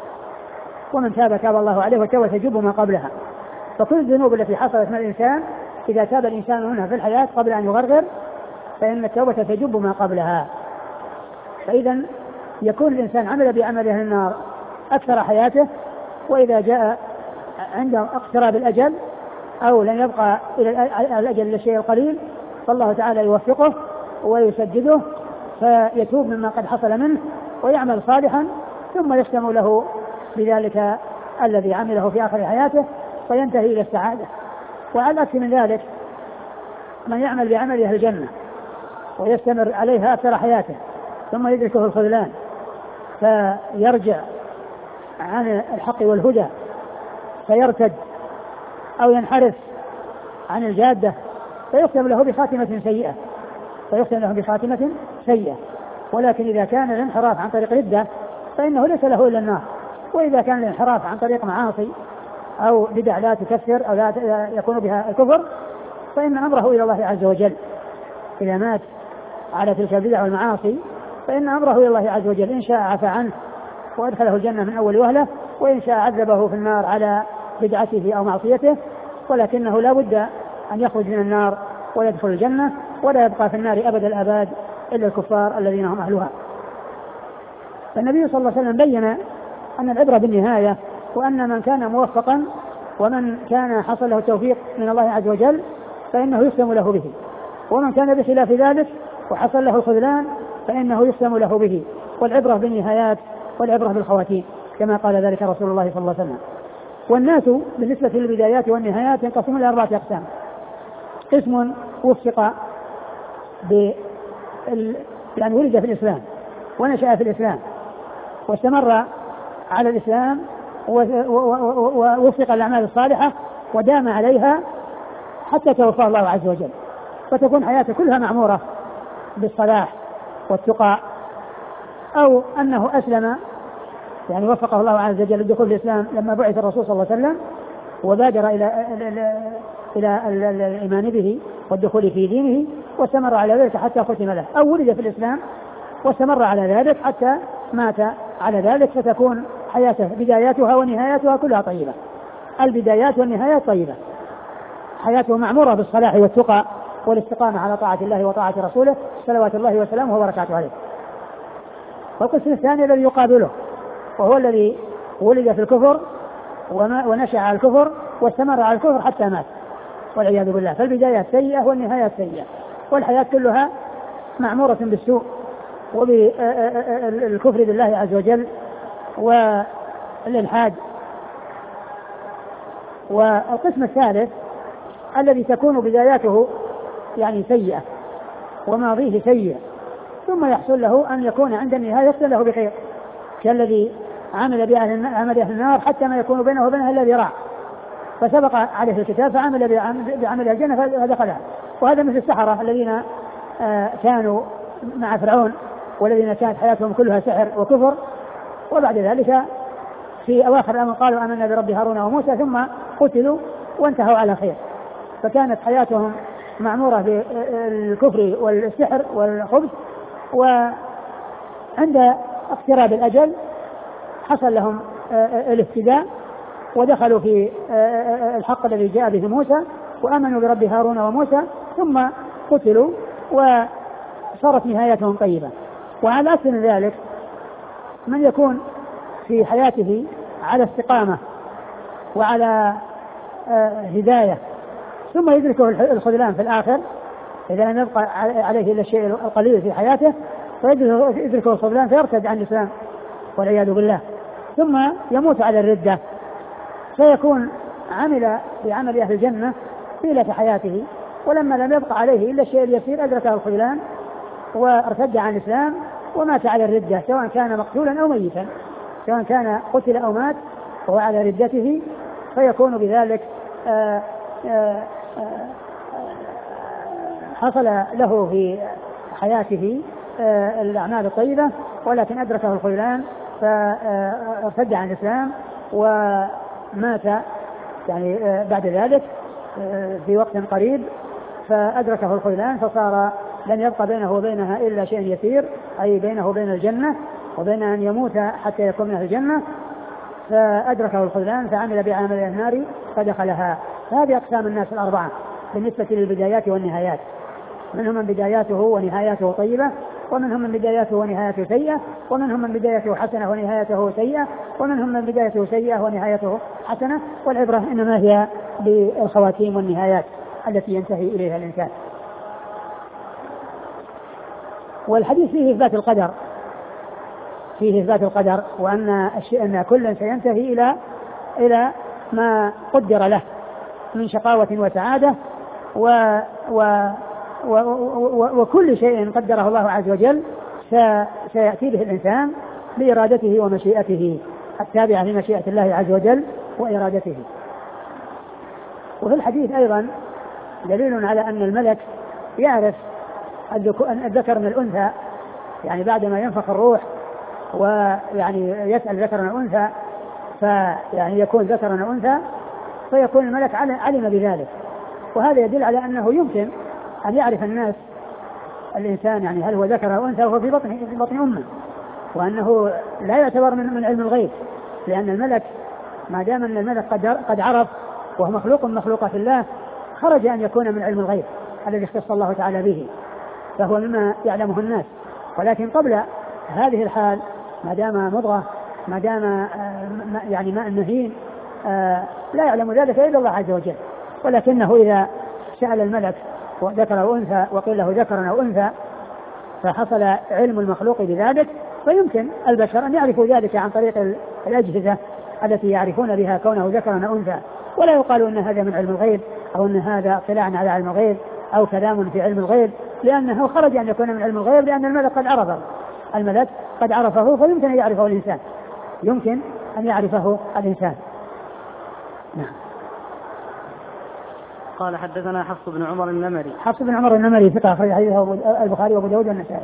ومن تاب تاب الله عليه وتوبة تجب ما قبلها. فكل الذنوب التي حصلت من الإنسان إذا تاب الإنسان منها في الحياة قبل أن يغرغر فإن التوبة تجب ما قبلها. فإذا يكون الإنسان عمل بعمل أهل النار أكثر حياته، وإذا جاء عند اقتراب الأجل أو لن يبقى إلى الأجل إلا الشيء القليل فالله تعالى يوفقه ويسدده فيتوب مما قد حصل منه ويعمل صالحا، ثم يختم له بذلك الذي عمله في آخر حياته فينتهي إلى السعادة. وعلى العكس من ذلك من يعمل بعمل أهل الجنة ويستمر عليها أكثر حياته ثم يدركه الخذلان فيرجع عن الحق والهدى فيرتد أو ينحرف عن الجادة فيختم له بخاتمة سيئة فيختم له بخاتمة سيئة. ولكن إذا كان الانحراف عن طريق ردة فإنه ليس له إلا النار، وإذا كان الانحراف عن طريق معاصي أو بدع لا تكفر أو لا يكون بها الكفر فإن أمره إلى الله عز وجل. إذا مات على تلك البدع والمعاصي فإن أمره إلى الله عز وجل، إن شاء عفى عنه وأدخله الجنة من أول وهلة، وإن شاء عذبه في النار على بدعته أو معصيته، ولكنه لا بد أن يخرج من النار ويدخل الجنة، ولا يبقى في النار أبد الآباد إلا الكفار الذين هم أهلها. فالنبي صلى الله عليه وسلم بين أن العبرة بالنهاية، وأن من كان موفقا ومن كان حصل له التوفيق من الله عز وجل فإنه يختم له به، ومن كان بخلاف ذلك وحصل له الخذلان فإنه يختم له به. والعبرة بالنهايات والعبرة بالخواتيم كما قال ذلك رسول الله صلى الله عليه وسلم. والناس بالنسبة للبدايات والنهايات ينقسم إلى أربعة أقسام: قسم وفق ب يعني ولد في الإسلام ونشأ في الإسلام واستمر على الإسلام ووفق الأعمال الصالحة ودام عليها حتى توفاه الله عز وجل، فتكون حياته كلها معمورة بالصلاح والتقى، أو أنه أسلم يعني وفقه الله عز وجل للدخول في الإسلام لما بعث الرسول صلى الله عليه وسلم وبادر إلى إلى الإيمان به والدخول في دينه واستمر على ذلك حتى ختم له، أو ولد في الإسلام واستمر على ذلك حتى مات على ذلك، فتكون حياته بداياتها ونهاياتها كلها طيبة. البدايات والنهايات طيبة، حياته معمورة بالصلاح والتقى والاستقامة على طاعة الله وطاعة رسوله صلوات الله وسلامه وبركاته عليه. والقسم الثاني الذي يقابله وهو الذي ولد في الكفر ونشأ على الكفر واستمر على الكفر حتى مات والعياذ بالله، فالبدايات سيئة والنهايات سيئة، والحياة كلها معمورة بالسوء وبالكفر بالله عز وجل والإلحاد. والقسم الثالث الذي تكون بداياته يعني سيئة وماضيه سيء ثم يحصل له أن يكون عند النهاية يحصل له بخير، كالذي عمل بأهل النار حتى ما يكون بينه وبينها إلا ذراع فسبق عليه الكتاب فعمل بعمل الجنة فدخلها. وهذا مثل السحرة الذين كانوا مع فرعون والذين كانت حياتهم كلها سحر وكفر، وبعد ذلك في أواخر الأمر قالوا آمنا برب هارون وموسى ثم قتلوا وانتهوا على خير. فكانت حياتهم معمورة بالكفر والسحر والخبث، وعند اقتراب الأجل حصل لهم الاهتداء ودخلوا في الحق الذي جاء به موسى وآمنوا برب هارون وموسى ثم قتلوا وصارت نهايتهم طيبة. وعلى أكثر من ذلك من يكون في حياته على استقامة وعلى هداية ثم يدركه الخذلان في الآخر إذا لم يبقى عليه إلا الشيء القليل في حياته فيدركه الخذلان فيرتد عن الإسلام والعياذ بالله، ثم يموت على الردة فيكون عمل بعمل أهل الجنة طيلة حياته، ولما لم يبقى عليه إلا الشيء اليسير أدركه الخذلان وارتد عن الإسلام ومات على الردة، سواء كان مقتولا أو ميتا، سواء كان قتل أو مات وهو على ردته، فيكون بذلك آآ آآ حصل له في حياته الأعمال الطيبة ولكن أدركه الخذلان فارتد عن الإسلام ومات يعني بعد ذلك في وقت قريب، فأدركه الخذلان فصار لم يبقى بينه وبينها إلا شيء يسير، أي بينه وبين الجنة وبين أن يموت حتى يكون من الجنة، فأدركه الخذلان فعمل بعمل النار فدخلها. هذه أقسام الناس الأربعة بالنسبة للبدايات والنهايات، منهم من بداياته ونهاياته طيبة، ومنهم من بدايته ونهايته سيئة، ومنهم من بدايته حسنة ونهايته سيئة، ومنهم من بدايته سيئة ونهايته حسنة، والعبرة إنما هي بالخواتيم والنهايات التي ينتهي إليها الإنسان. والحديث فيه إثبات القدر، فيه إثبات القدر وأن الشيء أن كل سينتهي إلى إلى ما قدر له من شقاوة وسعادة و و و و وكل شيء قدره الله عز وجل سيأتي به الإنسان بإرادته ومشيئته التابعة لمشيئة الله عز وجل وإرادته. وفي الحديث أيضا دليل على أن الملك يعرف الذكر من الأنثى، يعني بعدما ينفخ الروح ويعني يسأل ذكر من الأنثى فيعني يكون ذكر من الأنثى فيكون الملك علم بذلك، وهذا يدل على أنه يمكن أن يعرف الناس الإنسان يعني هل هو ذكر أو أنثى وهو في بطن في بطن أمه، وأنه لا يعتبر من من علم الغيب، لأن الملك ما دام أن الملك قد قد عرف وهو مخلوق مخلوقات الله خرج أن يكون من علم الغيب الذي اختص الله تعالى به، فهو مما يعلمه الناس. ولكن قبل هذه الحال ما دام مضغة ما دام يعني ماء مهين لا يعلم ذلك إلا الله عز وجل، ولكنه إذا سأل الملك وذكر أو أنثى وقيل له ذكر أو أنثى فحصل علم المخلوق بذلك، فيمكن البشر أن يعرفوا ذلك عن طريق الأجهزة التي يعرفون بها كونه ذكر أو أنثى، ولا يقالوا أن هذا من علم الغيب أو أن هذا اطلاع على علم الغيب أو كلام في علم الغيب، لأنه خرج أن يكون من علم الغيب لأن الملك قد عرفه الملك قد عرفه فيمكن أن يعرفه الإنسان يمكن أن يعرفه الإنسان. نعم. قال حدثنا حفص بن عمر النمري. حفص بن عمر النمري ثقة أخرج حديثه البخاري وأبو داود والنسائي.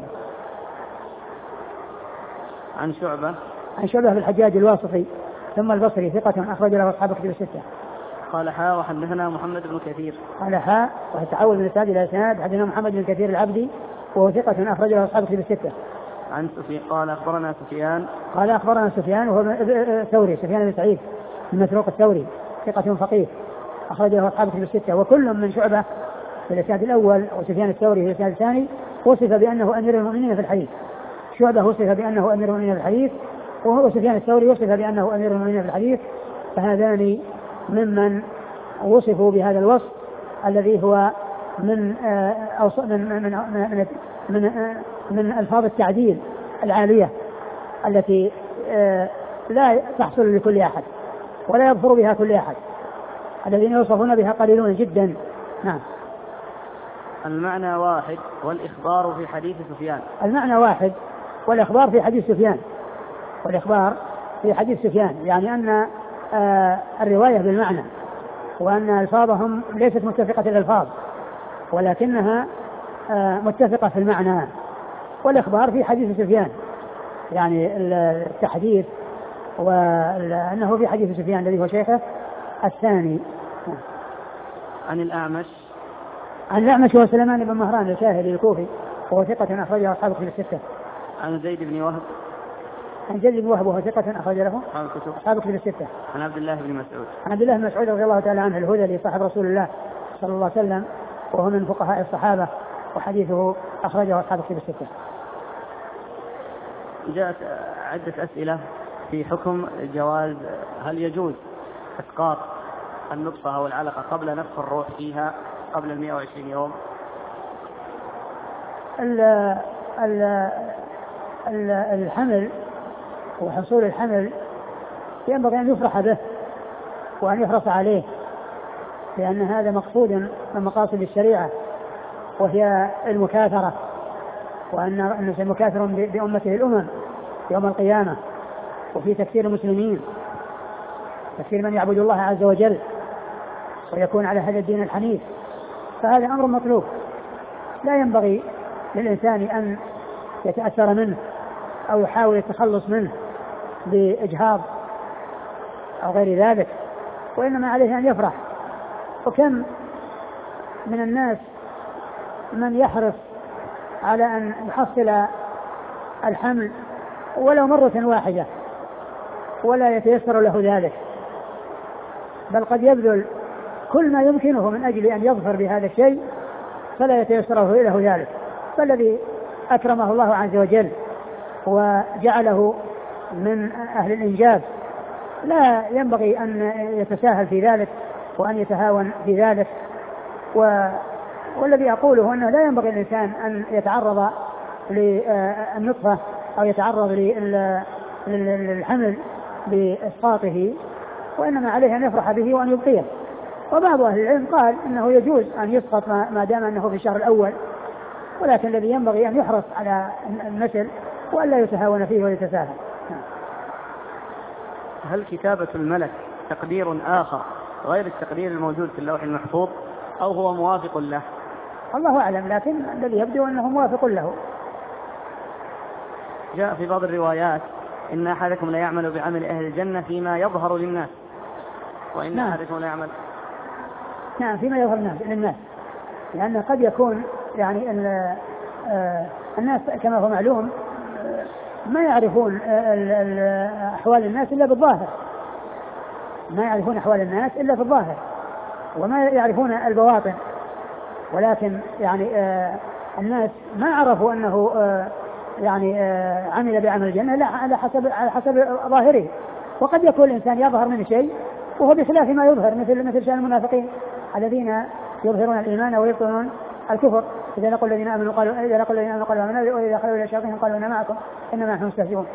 عن شعبة. عن شعبة بن الحجاج الواسطي ثم البصري ثقة أخرج له أصحاب كتب الستة. قال حاء وحدثنا محمد بن كثير. قال حاء وتعود من الإسناد إلى إسناد حدثنا محمد بن كثير العبدي وهو ثقة أخرج له أصحاب كتب الستة. عن سفيان قال أخبرنا سفيان. قال أخبرنا سفيان وهو الثوري سفيان بن سعيد من مسروق الثوري ثقة فقيه أخرج له أصحاب كتب الستة، وكل من شعبة في الإسناد الأول وسفيان الثوري في الإسناد الثاني وصف بأنه أمير المؤمنين في الحديث. شعبة وصف بأنه أمير المؤمنين في الحديث وهو سفيان الثوري وصف بأنه أمير المؤمنين في الحديث، فهذان ممن وصفوا بهذا الوصف الذي هو من أو من من من من, من ألفاظ التعديل العالية التي لا تحصل لكل أحد ولا يظفر بها كل أحد، الذين يوصفون بها قليلون جدا. نعم. المعنى واحد والإخبار في حديث سفيان. المعنى واحد والإخبار في حديث سفيان والإخبار في حديث سفيان يعني أن آه الرواية بالمعنى وأن ألفاظهم ليست متفقة الألفاظ ولكنها متفقة في المعنى. والإخبار في حديث سفيان يعني التحديث وأنه في حديث سفيان الذي هو شيخه الثاني. عن الأعمش عن الأعمش هو سليمان بن مهران الشاهدي الكوفي وهو ثقة أخرجه أصحاب كتب الستة. عن زيد بن وهب عن زيد بن وهب وهو ثقة أخرج له أصحاب كتب الستة. عن عبد الله بن مسعود عن عبد الله بن مسعود رضي الله تعالى عنه الهذلي صاحب رسول الله صلى الله عليه وسلم وهو من فقهاء الصحابة وحديثه أخرجه أصحاب كتب الستة. جاءت عدة أسئلة في حكم جواز هل يجوز إسقاط النطفة أو العلقة قبل نفخ الروح فيها قبل المئة وعشرين يوم. ال ال ال الحمل وحصول الحمل ينبغي أن يفرح به وأن يحرص عليه لأن هذا مقصود من مقاصد الشريعة وهي المكاثرة وأن الناس مكاثر بأمته الأمم يوم القيامة وفي تكثير المسلمين تكثير من يعبد الله عز وجل ويكون على هذا الدين الحنيف. فهذا أمر مطلوب لا ينبغي للإنسان أن يتأثر منه أو يحاول التخلص منه بإجهاض أو غير ذلك وإنما عليه أن يفرح. وكم من الناس من يحرص على أن يحصل الحمل ولو مرة واحدة ولا يتيسر له ذلك بل قد يبذل كل ما يمكنه من أجل أن يظفر بهذا الشيء فلا يتيسره له ذلك. فالذي أكرمه الله عز وجل وجعله من أهل الإنجاب لا ينبغي أن يتساهل في ذلك وأن يتهاون في ذلك. و... والذي أقوله أنه لا ينبغي الإنسان أن يتعرض للنطفة أو يتعرض للحمل بإسقاطه وإنما عليه أن يفرح به وأن يبقيه. وبعض أهل العلم قال إنه يجوز أن يسقط ما دام أنه في الشهر الأول ولكن الذي ينبغي أن يحرص على النسل وألا يتهاون فيه ويتساهل. هل كتابة الملك تقدير آخر غير التقدير الموجود في اللوح المحفوظ أو هو موافق له؟ الله أعلم لكن الذي يبدو أنه موافق له. جاء في بعض الروايات إن أحدكم لا يعمل بعمل أهل الجنة فيما يظهر للناس وإن نعم. أحدكم لا يعمل نعم فيما يظهر للناس لأن قد يكون يعني أن الناس كما هو معلوم ما يعرفون أحوال الناس إلا بالظاهر ما يعرفون أحوال الناس إلا في الظاهر وما يعرفون البواطن ولكن يعني الناس ما عرفوا أنه يعني عمل بعمل الجنة لا على حسب على حسب ظاهره. وقد يكون الإنسان يظهر منه شيء وهو بخلاف ما يظهر مثل مثل شأن المنافقين الذين يظهرون الإيمان ويبطنون الكفر. إذا لقوا الذين آمنوا قالوا إذا لقوا الذين آمنوا قالوا آمنا وإذا خلوا إلى شياطينهم قالوا إنا معكم إنما نحن مستهزئون.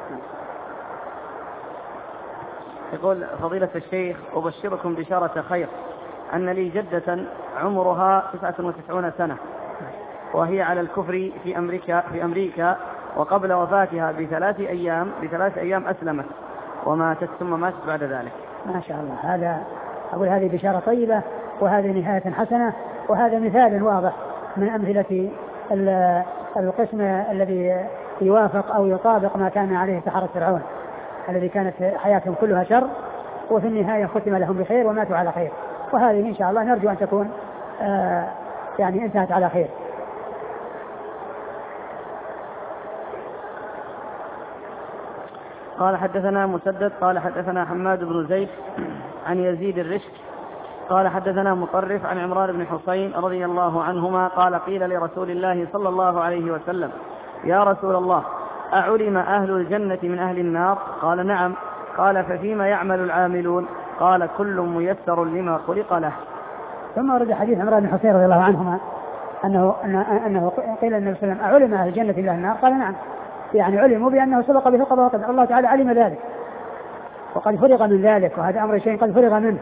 يقول فضيلة الشيخ أبشركم بشارة خير أن لي جدة عمرها تسعة وتسعين سنة وهي على الكفر في أمريكا في أمريكا وقبل وفاتها بثلاث أيام بثلاث أيام أسلمت وماتت ثم ماتت بعد ذلك. ما شاء الله. هذا أقول هذه بشارة طيبة وهذه نهاية حسنة وهذا مثال واضح من أمثلة القسم الذي يوافق أو يطابق ما كان عليه سحرة فرعون الذي كانت حياتهم كلها شر وفي النهاية ختم لهم بخير وماتوا على خير. وهذه إن شاء الله نرجو أن تكون آه يعني انتهت على خير. قال حدثنا مسدد قال حدثنا حماد بن زيد عن يزيد الرشك قال حدثنا مطرف عن عمران بن حسين رضي الله عنهما قال قيل لرسول الله صلى الله عليه وسلم يا رسول الله أعلم أهل الجنة من أهل النار؟ قال نعم. قال ففيما يعمل العاملون؟ قال كل ميسر لما خلق له. ثم ورد حديث عمران بن حسين رضي الله عنهما أنه, أنه قيل النبي صلى الله عليه وسلم أعلم أهل الجنة من أهل النار؟ قال نعم. يعني علموا بأنه سبق به القضاء والقدر الله تعالى علم ذلك وقد فرغ من ذلك وهذا أمر شيء قد فرغ منه.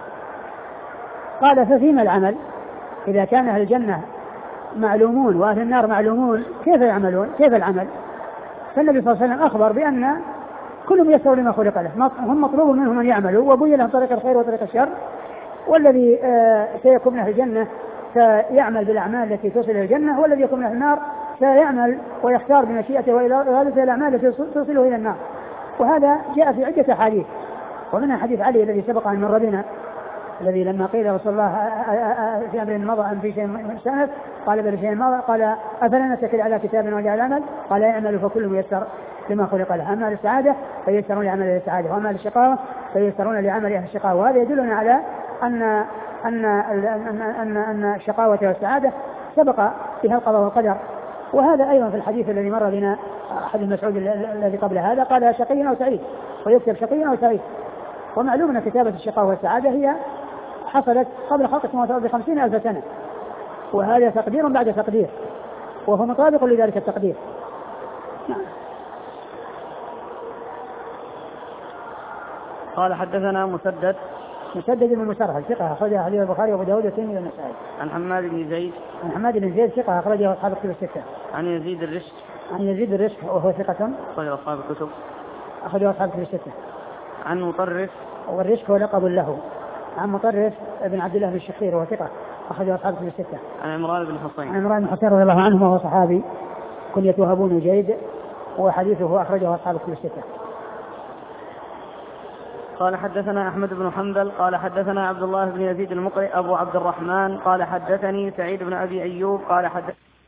قال ففيما العمل؟ إذا كان أهل الجنة معلومون وأهل النار معلومون كيف يعملون؟ كيف العمل؟ فالنبي صلى الله عليه وسلم أخبر بأن كل ميسر لما خلق له هم مطلوب منهم أن يعملوا وبين لهم طريق الخير وطريق الشر والذي آه سيكون من أهل الجنة سيعمل بالأعمال التي توصل إلى الجنة، والذي يكون من أهل النار سيعمل ويختار بمشيئته وإرادته الأعمال التي توصله إلى النار. وهذا جاء في عدة أحاديث، ومنها حديث علي الذي سبق أن مر بنا، الذي لما قيل رسول الله في أمر مضى أم في شيء مستأنف قال بل شيء مضى، قال أفلا نتكل على كتاب وجعل العمل، قال يعمل فكل ميسر لما خلق له، أما للسعادة فييسرون لعمل السعادة، وأما للشقاوة فييسرون لعمل أهل الشقاوة. وهذا يدلنا على أن أن أن أن, أن الشقاوة والسعادة سبق فيها القضاء والقدر. وهذا أيضا في الحديث الذي مر بنا أحد المسعود الذي قبل هذا قال شقي أو سعيد، ويكتب شقي أو سعيد. ومعلوم أن كتابة الشقاوة والسعادة هي حصلت قبل خلق السماوات والأرض بخمسين ألف سنة، وهذا تقدير بعد تقدير، وهو مطابق لذلك التقدير. نعم. قال حدثنا مسدد مسدد بن مسرهد ثقة أخرجه حديث البخاري وأبو داود والترمذي والنسائي. عن حماد بن زيد عن حماد بن زيد ثقة أخرجه أصحاب الكتب الستة. عن يزيد الرشد عن يزيد الرشد وهو ثقة أخرجه أصحاب الكتب أخرجه أصحاب الكتب الستة. عن مطرف والرشد هو لقب له. عن مطرف بن عبد الله بن الشخير وهو ثقة أخرجه أصحاب الكتب الستة. عن عمران بن حصين عن عمران بن حصين رضي الله عنه وهو صحابي كنيته أبو نجيد، وحديثه أخرجه أصحاب الكتب الستة. قال حدثنا أحمد بن حنبل قال حدثنا عبد الله بن يزيد المقرئ أبو عبد الرحمن قال حدثني سعيد بن أبي أيوب قال حدث